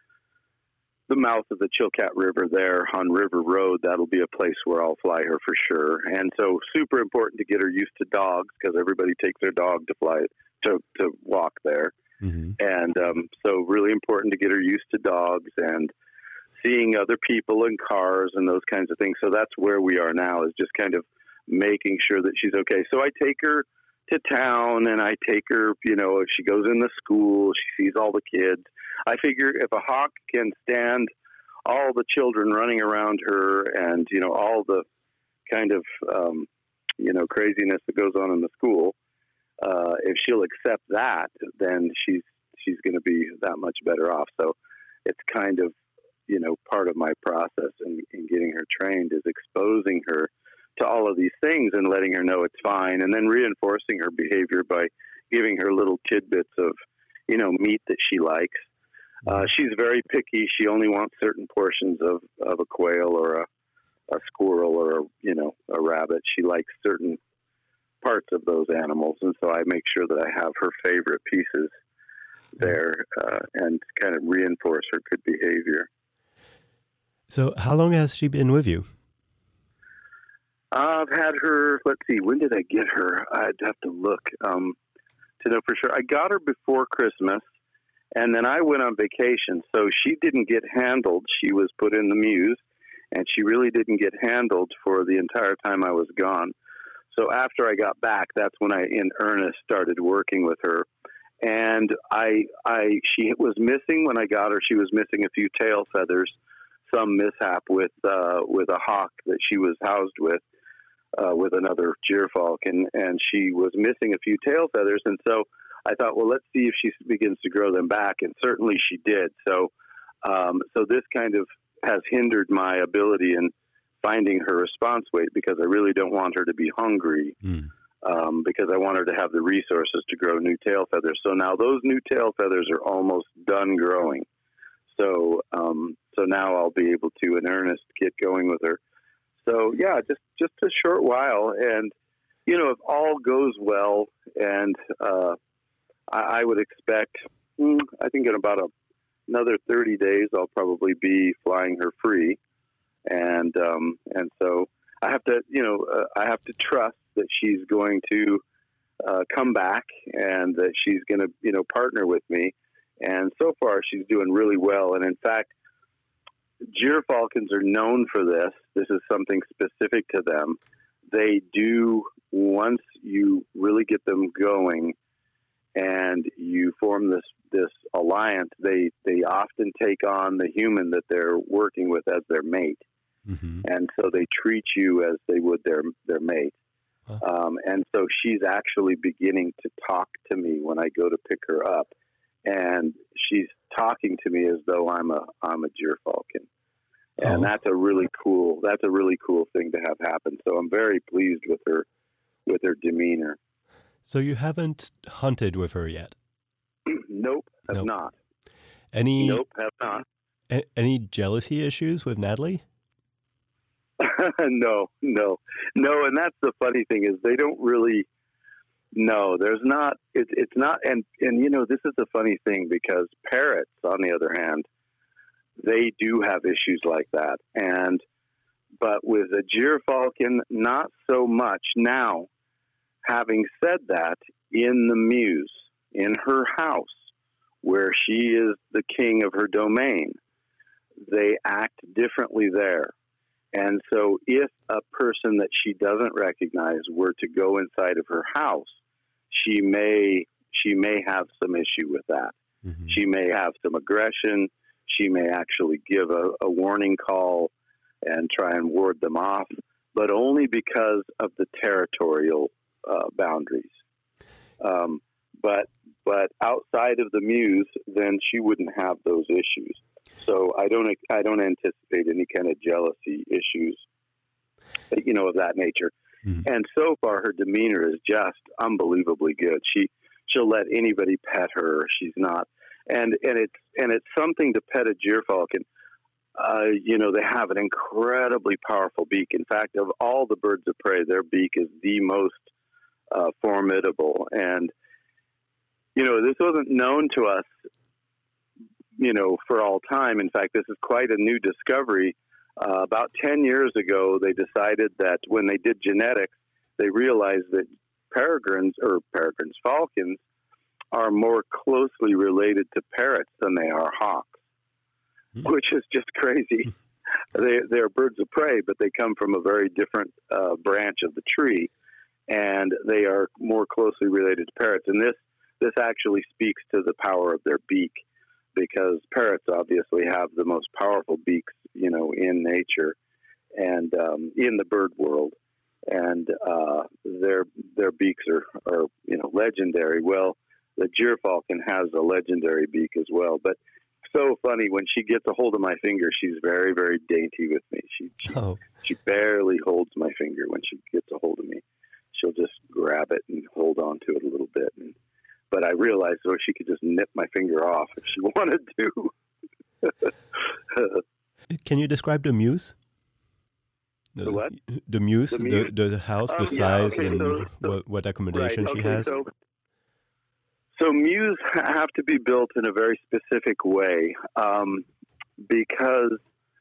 the mouth of the Chilkat River there on River Road. That'll be a place where I'll fly her for sure. And so, super important to get her used to dogs, because everybody takes their dog to fly to to walk there. Mm-hmm. And um, so, really important to get her used to dogs and seeing other people in cars and those kinds of things. So that's where we are now, is just kind of making sure that she's okay. So I take her to town and I take her, you know, if she goes in the school, she sees all the kids. I figure if a hawk can stand all the children running around her and, you know, all the kind of, um, you know, craziness that goes on in the school, uh, if she'll accept that, then she's, she's going to be that much better off. So it's kind of, you know, part of my process in, in getting her trained is exposing her to all of these things and letting her know it's fine, and then reinforcing her behavior by giving her little tidbits of, you know, meat that she likes. Uh, she's very picky. She only wants certain portions of, of a quail or a, a squirrel or, a, you know, a rabbit. She likes certain parts of those animals, and so I make sure that I have her favorite pieces there uh, and kind of reinforce her good behavior. So how long has she been with you? I've had her, let's see, when did I get her? I'd have to look um, to know for sure. I got her before Christmas, and then I went on vacation, so she didn't get handled. She was put in the Mews, and she really didn't get handled for the entire time I was gone. So after I got back, that's when I, in earnest, started working with her. And I, I, she was missing when I got her. She was missing a few tail feathers. Some mishap with uh, with a hawk that she was housed with, uh, with another gyrfalcon, and, and she was missing a few tail feathers. And so I thought, well, let's see if she begins to grow them back, and certainly she did. So, um, so this kind of has hindered my ability in finding her response weight, because I really don't want her to be hungry, mm. um, because I want her to have the resources to grow new tail feathers. So now those new tail feathers are almost done growing. So, um, so now I'll be able to, in earnest, get going with her. So, yeah, just, just a short while. And, you know, if all goes well, and uh, I, I would expect, mm, I think in about a, another thirty days, I'll probably be flying her free. And, um, and so I have to, you know, uh, I have to trust that she's going to uh, come back and that she's going to, you know, partner with me. And so far, she's doing really well. And in fact, gyrfalcons are known for this. This is something specific to them. They do, once you really get them going and you form this, this alliance, they, they often take on the human that they're working with as their mate. Mm-hmm. And so they treat you as they would their, their mate. Huh. Um, and so she's actually beginning to talk to me when I go to pick her up. and she's talking to me as though I'm a I'm a gyrfalcon, and Oh. that's a really cool that's a really cool thing to have happen. So I'm very pleased with her with her demeanor. So you haven't hunted with her yet? Nope, have Nope. not. Any Nope, have not. a- any jealousy issues with Natalie? no, no, no. And that's the funny thing is they don't really. No, there's not. It's it's not. And and you know this is the funny thing because parrots, on the other hand, they do have issues like that. And but with a gyrfalcon, not so much. Now, having said that, in the Muse, in her house, where she is the king of her domain, they act differently there. And so if a person that she doesn't recognize were to go inside of her house, she may she may have some issue with that. Mm-hmm. She may have some aggression. She may actually give a, a warning call and try and ward them off, but only because of the territorial uh, boundaries. Um, but but outside of the Muse, then she wouldn't have those issues. So I don't I don't anticipate any kind of jealousy issues, you know, of that nature. Mm-hmm. And so far, her demeanor is just unbelievably good. She she'll let anybody pet her. She's not, and and it's and it's something to pet a gyrfalcon. Uh, you know, they have an incredibly powerful beak. In fact, of all the birds of prey, their beak is the most uh, formidable. And you know, this wasn't known to us, you know, for all time. In fact, this is quite a new discovery. Uh, about ten years ago, they decided that when they did genetics, they realized that peregrines or peregrines falcons are more closely related to parrots than they are hawks, mm-hmm. which is just crazy. they, they're birds of prey, but they come from a very different uh, branch of the tree, and they are more closely related to parrots. And this, this actually speaks to the power of their beak, because parrots obviously have the most powerful beaks, you know, in nature and um, in the bird world, and uh, their their beaks are, are, you know, legendary. Well, the gyrfalcon has a legendary beak as well. But so funny, when she gets a hold of my finger, she's very, very dainty with me. She she, oh. she barely holds my finger when she gets a hold of me. She'll just grab it and hold on to it a little bit. And, but I realized, though, she could just nip my finger off if she wanted to. Can you describe the Muse? The, the what? The Muse, the, the, the, the house, um, the size, yeah, okay, and so, so, what, what accommodation right, she okay, has? So, so Muse have to be built in a very specific way um, because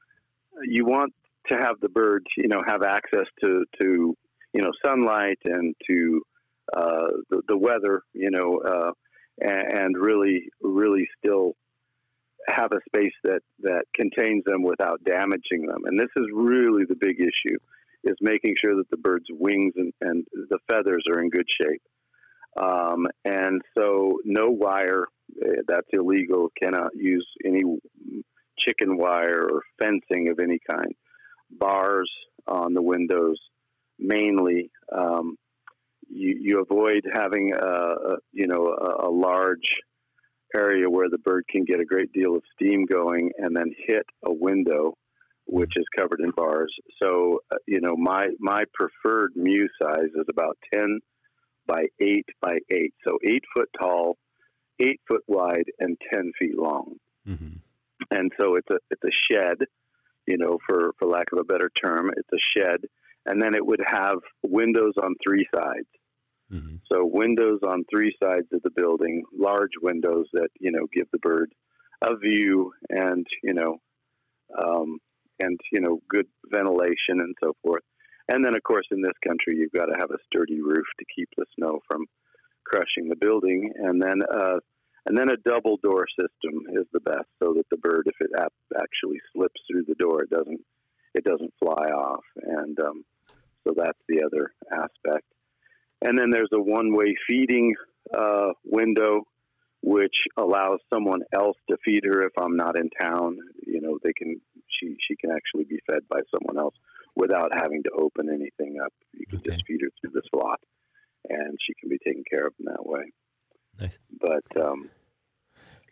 you want to have the birds, you know, have access to, to you know, sunlight and to uh, the, the weather, you know, uh, and, and really, really still have a space that, that contains them without damaging them. And this is really the big issue, is making sure that the bird's wings and, and the feathers are in good shape. Um, and so no wire, uh, that's illegal, cannot use any chicken wire or fencing of any kind. Bars on the windows, mainly. Um, you, you avoid having, a, a, you know, a, a large area where the bird can get a great deal of steam going and then hit a window which is covered in bars. So, uh, you know, my my preferred Muse size is about ten by eight by eight. So eight foot tall, eight foot wide, and ten feet long. Mm-hmm. And so it's a it's a shed, you know, for, for lack of a better term, it's a shed. And then it would have windows on three sides. Mm-hmm. So windows on three sides of the building, large windows that, you know, give the bird a view and, you know, um, and, you know, good ventilation and so forth. And then, of course, in this country, you've got to have a sturdy roof to keep the snow from crushing the building. And then, uh, and then a double door system is the best, so that the bird, if it ap- actually slips through the door, it doesn't, it doesn't fly off. And um, so that's the other aspect. And then there's a one-way feeding uh, window, which allows someone else to feed her if I'm not in town. You know, they can she she can actually be fed by someone else without having to open anything up. You can okay. just feed her through the slot, and she can be taken care of in that way. Nice. But um,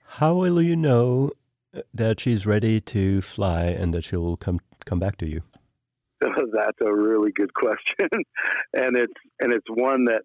How will you know that she's ready to fly and that she'll come come back to you? That's a really good question, and it's and it's one that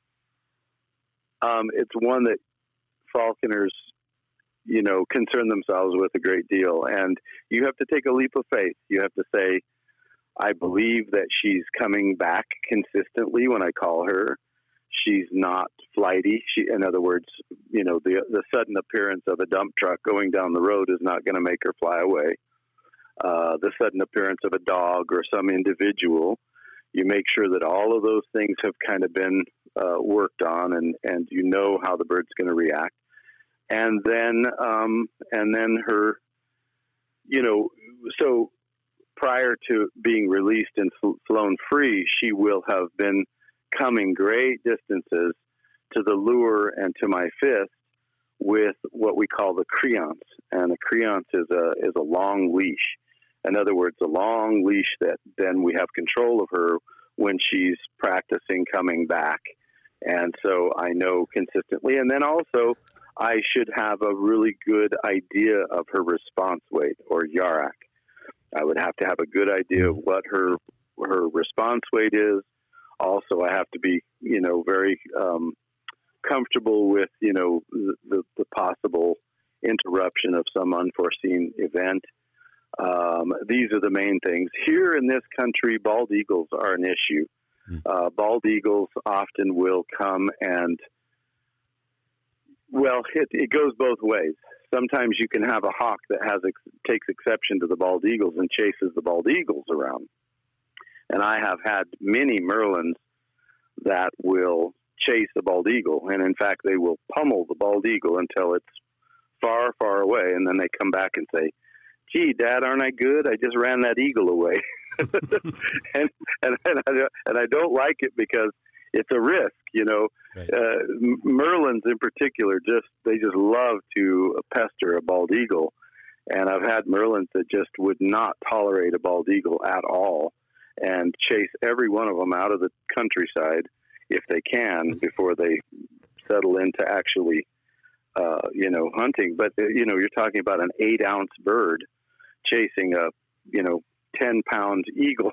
um, it's one that falconers, you know, concern themselves with a great deal. And you have to take a leap of faith. You have to say, I believe that she's coming back consistently when I call her. She's not flighty. She, in other words, you know, the the sudden appearance of a dump truck going down the road is not going to make her fly away. Uh, the sudden appearance of a dog or some individual, you make sure that all of those things have kind of been uh, worked on, and, and you know how the bird's going to react. And then, um, and then her, you know, so prior to being released and fl- flown free, she will have been coming great distances to the lure and to my fist with what we call the creance. And a creance is a is a long leash. In other words, a long leash that then we have control of her when she's practicing coming back. And so I know consistently. And then also, I should have a really good idea of her response weight, or Yarak. I would have to have a good idea of what her her response weight is. Also, I have to be, you know, very um, comfortable with, you know, the, the, the possible interruption of some unforeseen event. Um, these are the main things. Here in this country, bald eagles are an issue. Mm. Uh, bald eagles often will come and, well, it, it goes both ways. Sometimes you can have a hawk that has ex- takes exception to the bald eagles and chases the bald eagles around. And I have had many merlins that will chase the bald eagle. And in fact, they will pummel the bald eagle until it's far, far away. And then they come back and say, gee, Dad, aren't I good? I just ran that eagle away. and, and, and, I, and I don't like it because it's a risk, you know. Right. Uh, merlins in particular, just they just love to pester a bald eagle. And I've had merlins that just would not tolerate a bald eagle at all and chase every one of them out of the countryside if they can before they settle into actually, uh, you know, hunting. But, you know, you're talking about an eight-ounce bird chasing a, you know, ten-pound eagle.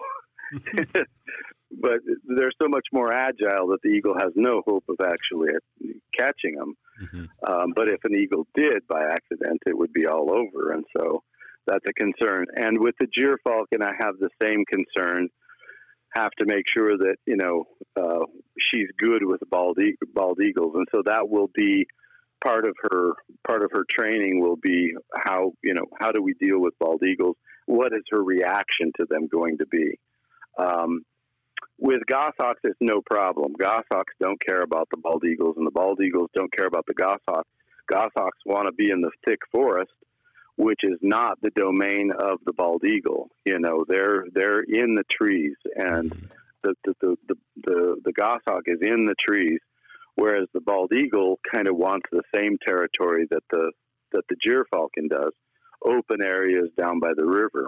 But they're so much more agile that the eagle has no hope of actually catching them. Mm-hmm. Um, but if an eagle did by accident, it would be all over. And so that's a concern. And with the gyrfalcon, I have the same concern. Have to make sure that, you know, uh, she's good with bald, e- bald eagles. And so that will be part of her, part of her training will be how, you know, how do we deal with bald eagles? What is her reaction to them going to be? Um, With goshawks, it's no problem. Goshawks don't care about the bald eagles, and the bald eagles don't care about the goshawks. Goshawks want to be in the thick forest, which is not the domain of the bald eagle. You know, they're they're in the trees, and the the the the, the, the goshawk is in the trees, whereas the bald eagle kind of wants the same territory that the that the gyrfalcon does, open areas down by the river,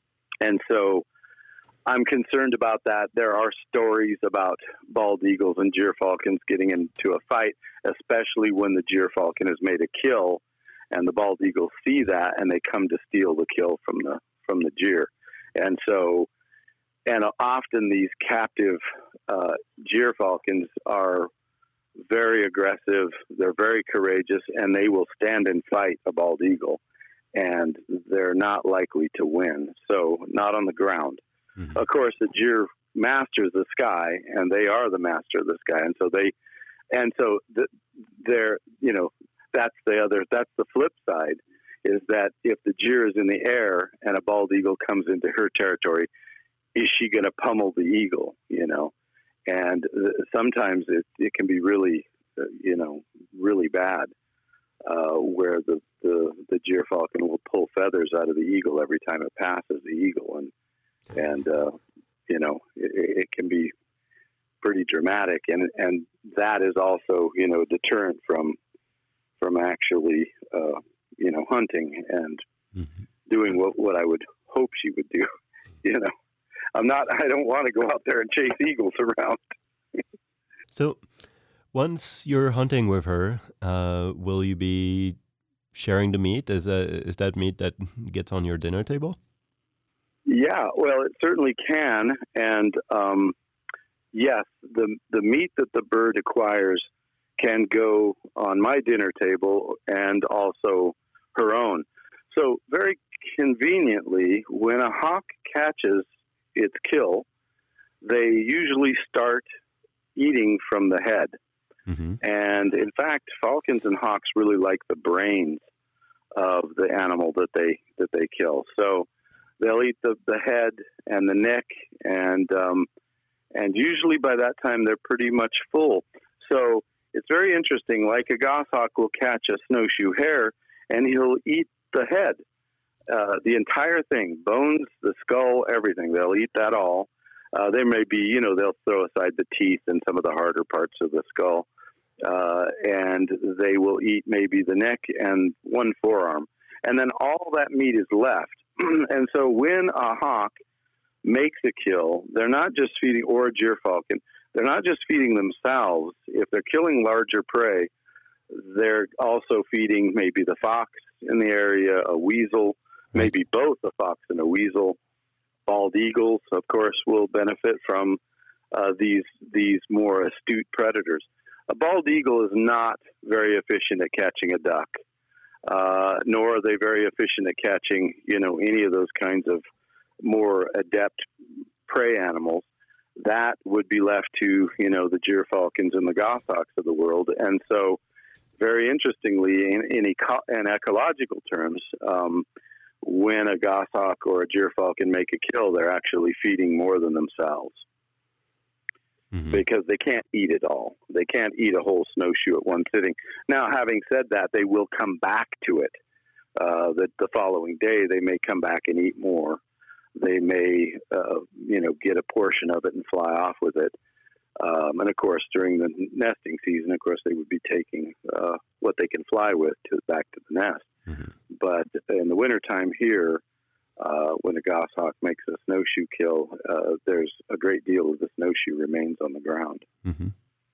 and so. I'm concerned about that. There are stories about bald eagles and gyrfalcons getting into a fight, especially when the gyrfalcon has made a kill, and the bald eagles see that and they come to steal the kill from the from the gyr. And so, and often these captive uh, gyrfalcons are very aggressive. They're very courageous, and they will stand and fight a bald eagle, and they're not likely to win. So, not on the ground. Mm-hmm. Of course, the gyr masters the sky, and they are the master of the sky, and so they, and so the, they're, you know, that's the other, that's the flip side, is that if the gyr is in the air and a bald eagle comes into her territory, is she going to pummel the eagle? You know, and sometimes it it can be really, uh, you know, really bad, uh, where the the the gyrfalcon will pull feathers out of the eagle every time it passes the eagle, and. And, uh, you know, it, it can be pretty dramatic. And, and that is also, you know, deterrent from, from actually, uh, you know, hunting and mm-hmm. doing what, what I would hope she would do. You know, I'm not, I don't want to go out there and chase eagles around. So once you're hunting with her, uh, will you be sharing the meat? Is uh, is that meat that gets on your dinner table? Yeah, well, it certainly can. And um, yes, the the meat that the bird acquires can go on my dinner table and also her own. So very conveniently, when a hawk catches its kill, they usually start eating from the head. Mm-hmm. And in fact, falcons and hawks really like the brains of the animal that they that they kill. So they'll eat the, the head and the neck, and um, and usually by that time they're pretty much full. So it's very interesting. Like a goshawk will catch a snowshoe hare, and he'll eat the head, uh, the entire thing, bones, the skull, everything. They'll eat that all. Uh, there may be, you know, they'll throw aside the teeth and some of the harder parts of the skull, uh, and they will eat maybe the neck and one forearm, and then all that meat is left. And so when a hawk makes a kill, they're not just feeding, or a gyrfalcon, they're not just feeding themselves. If they're killing larger prey, they're also feeding maybe the fox in the area, a weasel, maybe both a fox and a weasel. Bald eagles, of course, will benefit from uh, these these more astute predators. A bald eagle is not very efficient at catching a duck, uh, nor are they very efficient at catching, you know, any of those kinds of more adept prey animals. That would be left to, you know, the gyrfalcons and the goshawks of the world. And so, very interestingly, in, in, eco- in ecological terms, um, when a goshawk or a gyrfalcon make a kill, they're actually feeding more than themselves. Mm-hmm. Because they can't eat it all. They can't eat a whole snowshoe at one sitting. Now, having said that, they will come back to it. Uh, the, the following day, they may come back and eat more. They may, uh, you know, get a portion of it and fly off with it. Um, and of course, during the nesting season, of course, they would be taking uh, what they can fly with to back to the nest. Mm-hmm. But in the wintertime here, uh, when a goshawk makes a snowshoe kill, uh, there's a great deal of the snowshoe remains on the ground. Mm-hmm.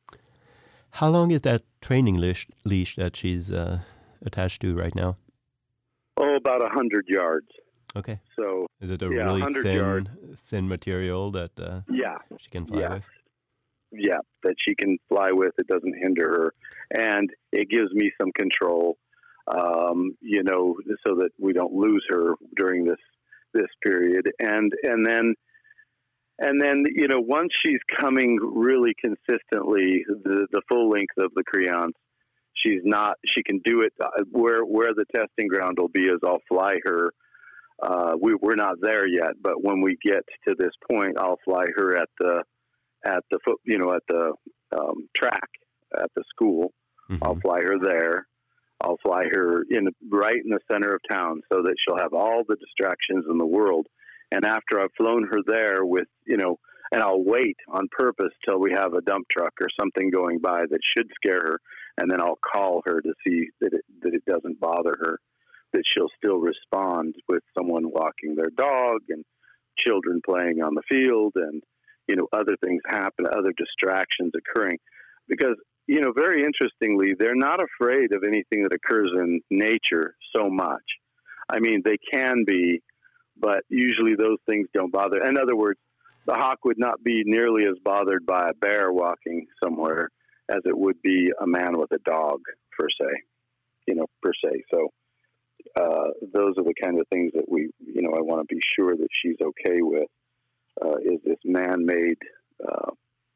How long is that training leash, leash that she's uh, attached to right now? Oh, about one hundred yards. Okay. So is it a yeah, really thin, yards. thin material that uh, yeah. she can fly yeah. with? Yeah, that she can fly with. It doesn't hinder her. And it gives me some control, um, you know, so that we don't lose her during this this period. And and then, and then you know, once she's coming really consistently, the, the full length of the creance, she's not, she can do it. Uh, where, where the testing ground will be is I'll fly her. Uh, we, we're not there yet, but when we get to this point, I'll fly her at the at the foot, you know, at the um, track at the school. Mm-hmm. I'll fly her there. I'll fly her in right in the center of town so that she'll have all the distractions in the world. And after I've flown her there with, you know, and I'll wait on purpose till we have a dump truck or something going by that should scare her. And then I'll call her to see that it, that it doesn't bother her, that she'll still respond with someone walking their dog and children playing on the field and, you know, other things happen, other distractions occurring. Because, you know, very interestingly, they're not afraid of anything that occurs in nature so much. I mean, they can be, but usually those things don't bother. In other words, the hawk would not be nearly as bothered by a bear walking somewhere as it would be a man with a dog, per se, you know, per se. So uh, those are the kind of things that we, you know, I want to be sure that she's okay with. Uh, is this man-made, uh,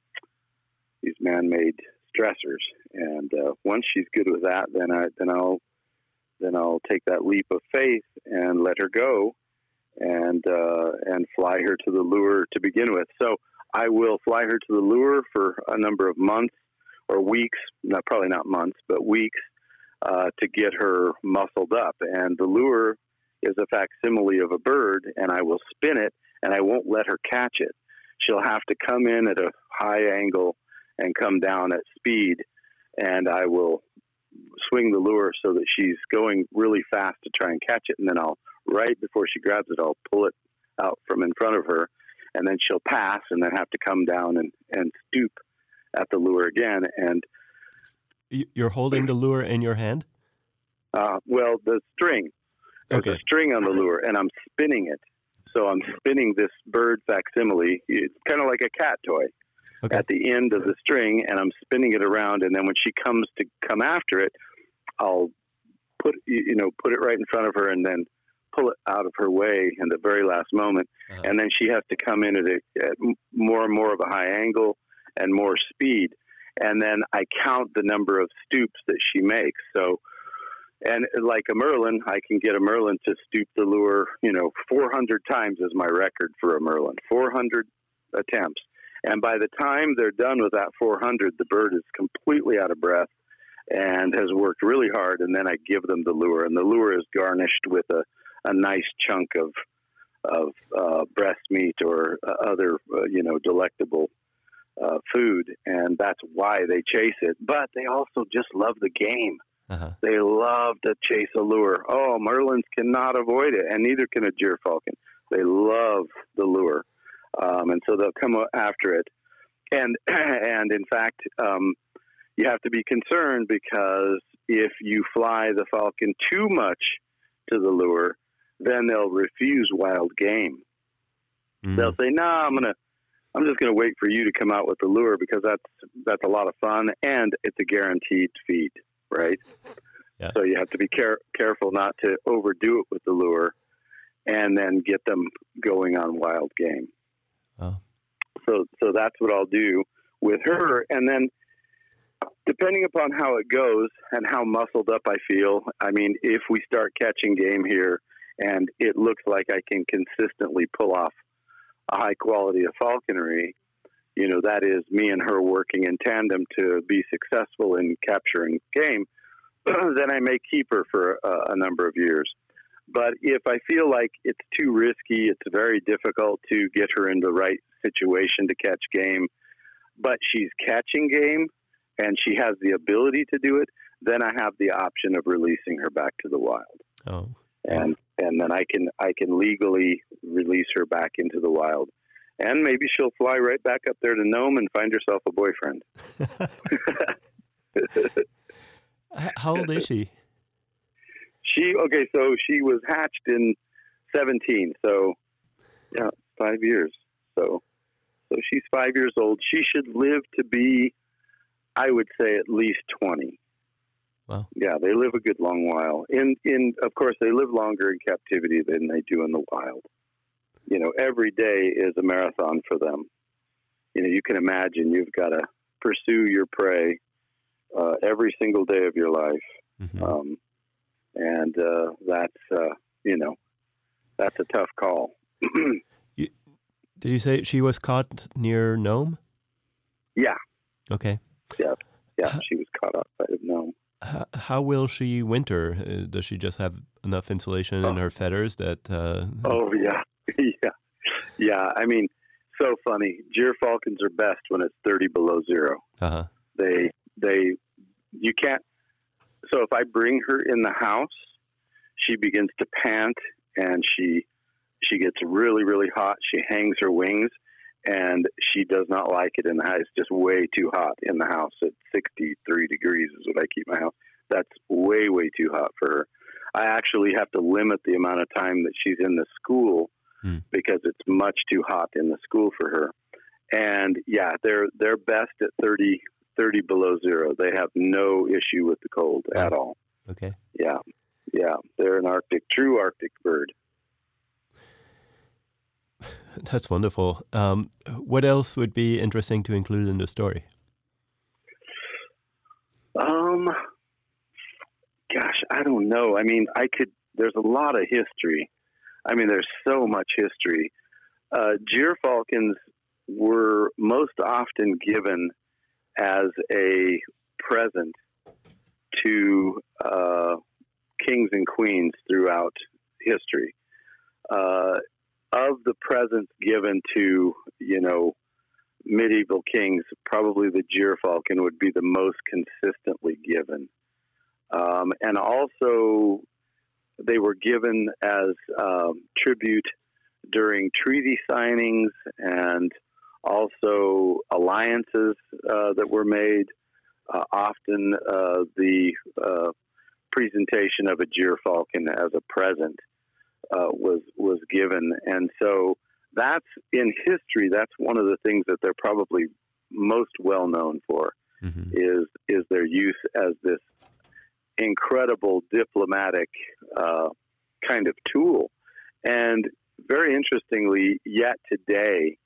these man-made stressors, and uh, once she's good with that, then I then I'll then I'll take that leap of faith and let her go, and uh, and fly her to the lure to begin with. So I will fly her to the lure for a number of months or weeks, not probably not months, but weeks, uh, to get her muscled up. And the lure is a facsimile of a bird, and I will spin it. And I won't let her catch it. She'll have to come in at a high angle and come down at speed, and I will swing the lure so that she's going really fast to try and catch it. And then I'll, right before she grabs it, I'll pull it out from in front of her, and then she'll pass and then have to come down and, and stoop at the lure again. And you're holding the lure in your hand? Uh, well, the string. There's Okay. a string on the lure, and I'm spinning it. So I'm spinning this bird facsimile. It's kind of like a cat toy Okay. at the end of the string, and I'm spinning it around. And then when she comes to come after it, I'll put you know put it right in front of her, and then pull it out of her way in the very last moment. Uh-huh. And then she has to come in at, a, at more and more of a high angle and more speed. And then I count the number of stoops that she makes. So, and like a Merlin, I can get a Merlin to stoop the lure, you know, four hundred times is my record for a Merlin, four hundred attempts. And by the time they're done with that four hundred, the bird is completely out of breath and has worked really hard. And then I give them the lure, and the lure is garnished with a, a nice chunk of of uh, breast meat or uh, other, uh, you know, delectable uh, food, and that's why they chase it. But they also just love the game. Uh-huh. They love to chase a lure. Oh, Merlins cannot avoid it, and neither can a gyrfalcon. They love the lure, um, and so they'll come after it. And and in fact, um, you have to be concerned, because if you fly the falcon too much to the lure, then they'll refuse wild game. Mm. They'll say, "No, nah, I'm gonna, I'm just gonna wait for you to come out with the lure, because that's that's a lot of fun and it's a guaranteed feed, right?" Yeah. So you have to be care- careful not to overdo it with the lure, and then get them going on wild game. Oh. So so that's what I'll do with her, and then depending upon how it goes and how muscled up I feel, I mean, if we start catching game here, and it looks like I can consistently pull off a high quality of falconry, you know, that is me and her working in tandem to be successful in capturing game, then I may keep her for a, a number of years. But if I feel like it's too risky, it's very difficult to get her in the right situation to catch game, but she's catching game and she has the ability to do it, then I have the option of releasing her back to the wild. Oh. And and then I can I can legally release her back into the wild, and maybe she'll fly right back up there to Nome and find herself a boyfriend. How old is she? She okay, so she was hatched in seventeen, so yeah, five years. So so she's five years old. She should live to be, I would say, at least twenty. Wow. Yeah, they live a good long while. In, in, of course, they live longer in captivity than they do in the wild. You know, every day is a marathon for them. You know, you can imagine you've got to pursue your prey uh, every single day of your life. Mm-hmm. Um, and uh, that's, uh, you know, that's a tough call. you, did you say she was caught near Nome? Yeah. Okay. Yeah, yeah, she was caught outside of Nome. How, how will she winter? Uh, does she just have enough insulation oh. in her feathers that... Uh... Oh, yeah. yeah. Yeah, I mean, so funny. Gyrfalcons are best when it's thirty below zero. Uh-huh. They, they, you can't... So if I bring her in the house, she begins to pant, and she she gets really, really hot. She hangs her wings, and she does not like it in the house. It's just way too hot in the house. At sixty-three degrees is what I keep my house. That's way, way too hot for her. I actually have to limit the amount of time that she's in the school hmm. because it's much too hot in the school for her. And yeah, they're they're best at thirty, thirty below zero. They have no issue with the cold oh. at all. Okay. Yeah. Yeah. They're an Arctic, true Arctic bird. That's wonderful. Um, what else would be interesting to include in the story? Um, gosh, I don't know. I mean, I could, there's a lot of history. I mean, there's so much history. Uh, gyrfalcons were most often given as a present to uh, kings and queens throughout history. Uh, Of the presents given to, you know, medieval kings, probably the gyrfalcon would be the most consistently given. Um, and also, they were given as um, tribute during treaty signings and also alliances uh, that were made. Uh, often, uh, the uh, presentation of a gyrfalcon as a present uh, was was given, and so that's in history. That's one of the things that they're probably most well known for mm-hmm. is is their use as this incredible diplomatic uh, kind of tool. And very interestingly, yet today,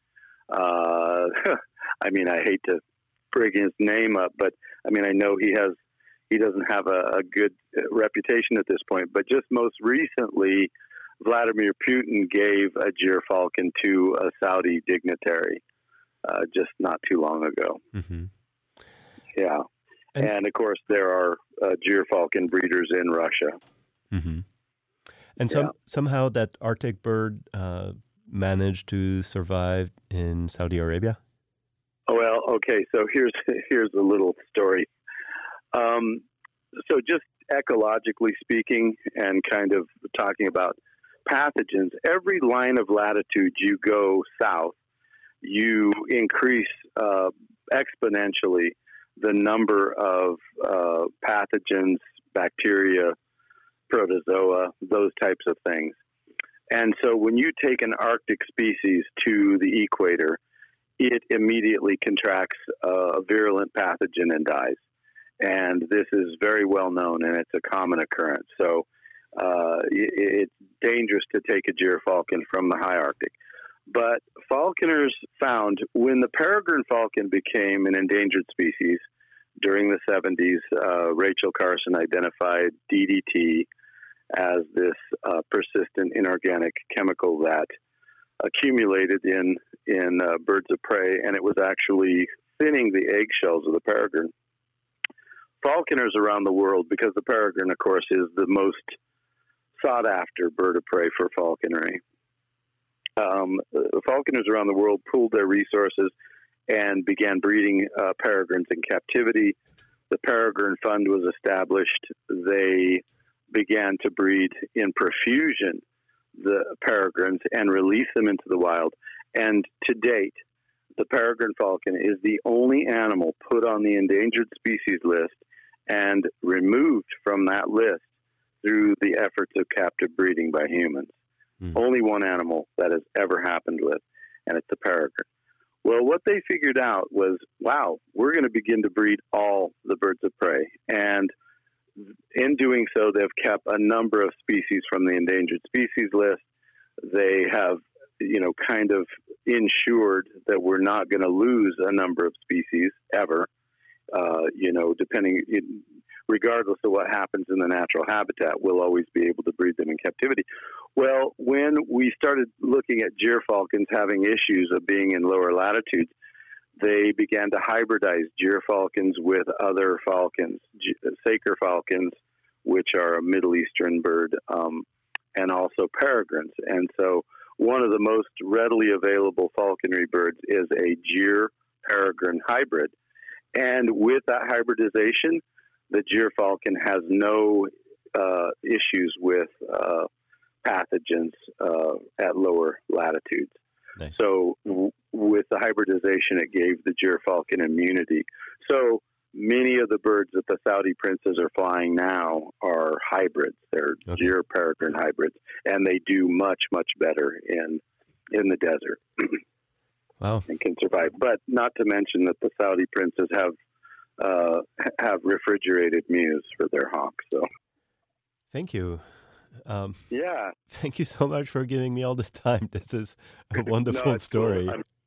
uh, I mean, I hate to bring his name up, but I mean, I know he has he doesn't have a, a good reputation at this point. But just most recently, Vladimir Putin gave a gyrfalcon to a Saudi dignitary uh, just not too long ago. Mm-hmm. Yeah. And, and, of course, there are uh, gyrfalcon breeders in Russia. Mm-hmm. And some, yeah. somehow that Arctic bird uh, managed to survive in Saudi Arabia? Well, okay, so here's here's a little story. Um, so just ecologically speaking and kind of talking about pathogens, every line of latitude you go south, you increase uh, exponentially the number of uh, pathogens, bacteria, protozoa, those types of things. And so when you take an Arctic species to the equator, it immediately contracts a virulent pathogen and dies. And this is very well known, and it's a common occurrence. So uh, it's dangerous to take a gyrfalcon from the high Arctic. But falconers found when the peregrine falcon became an endangered species during the seventies, uh, Rachel Carson identified D D T as this uh, persistent inorganic chemical that accumulated in in uh, birds of prey, and it was actually thinning the eggshells of the peregrine. Falconers around the world, because the peregrine, of course, is the most sought-after bird of prey for falconry, um, falconers around the world pooled their resources and began breeding uh, peregrines in captivity. The Peregrine Fund was established. They began to breed in profusion the peregrines and release them into the wild. And to date, the peregrine falcon is the only animal put on the endangered species list and removed from that list through the efforts of captive breeding by humans. Mm. Only one animal that has ever happened with, and it's the peregrine. Well, what they figured out was, wow, we're going to begin to breed all the birds of prey. And in doing so, they've kept a number of species from the endangered species list. They have, you know, kind of ensured that we're not going to lose a number of species ever, uh, you know, depending, regardless of what happens in the natural habitat, we'll always be able to breed them in captivity. Well, when we started looking at gyrfalcons having issues of being in lower latitudes, they began to hybridize gyrfalcons with other falcons, saker falcons, which are a Middle Eastern bird, um, and also peregrines. And so one of the most readily available falconry birds is a gyr-peregrine hybrid. And with that hybridization, the gyrfalcon has no uh, issues with uh, pathogens uh, at lower latitudes. Nice. So w- with the hybridization, it gave the gyrfalcon immunity. So many of the birds that the Saudi princes are flying now are hybrids. They're okay. gyr-peregrine hybrids, and they do much, much better in in the desert. Wow. And can survive. But not to mention that the Saudi princes have uh, have refrigerated mews for their hawks. So, thank you. Um, yeah. Thank you so much for giving me all this time. This is a wonderful no, story. Cool.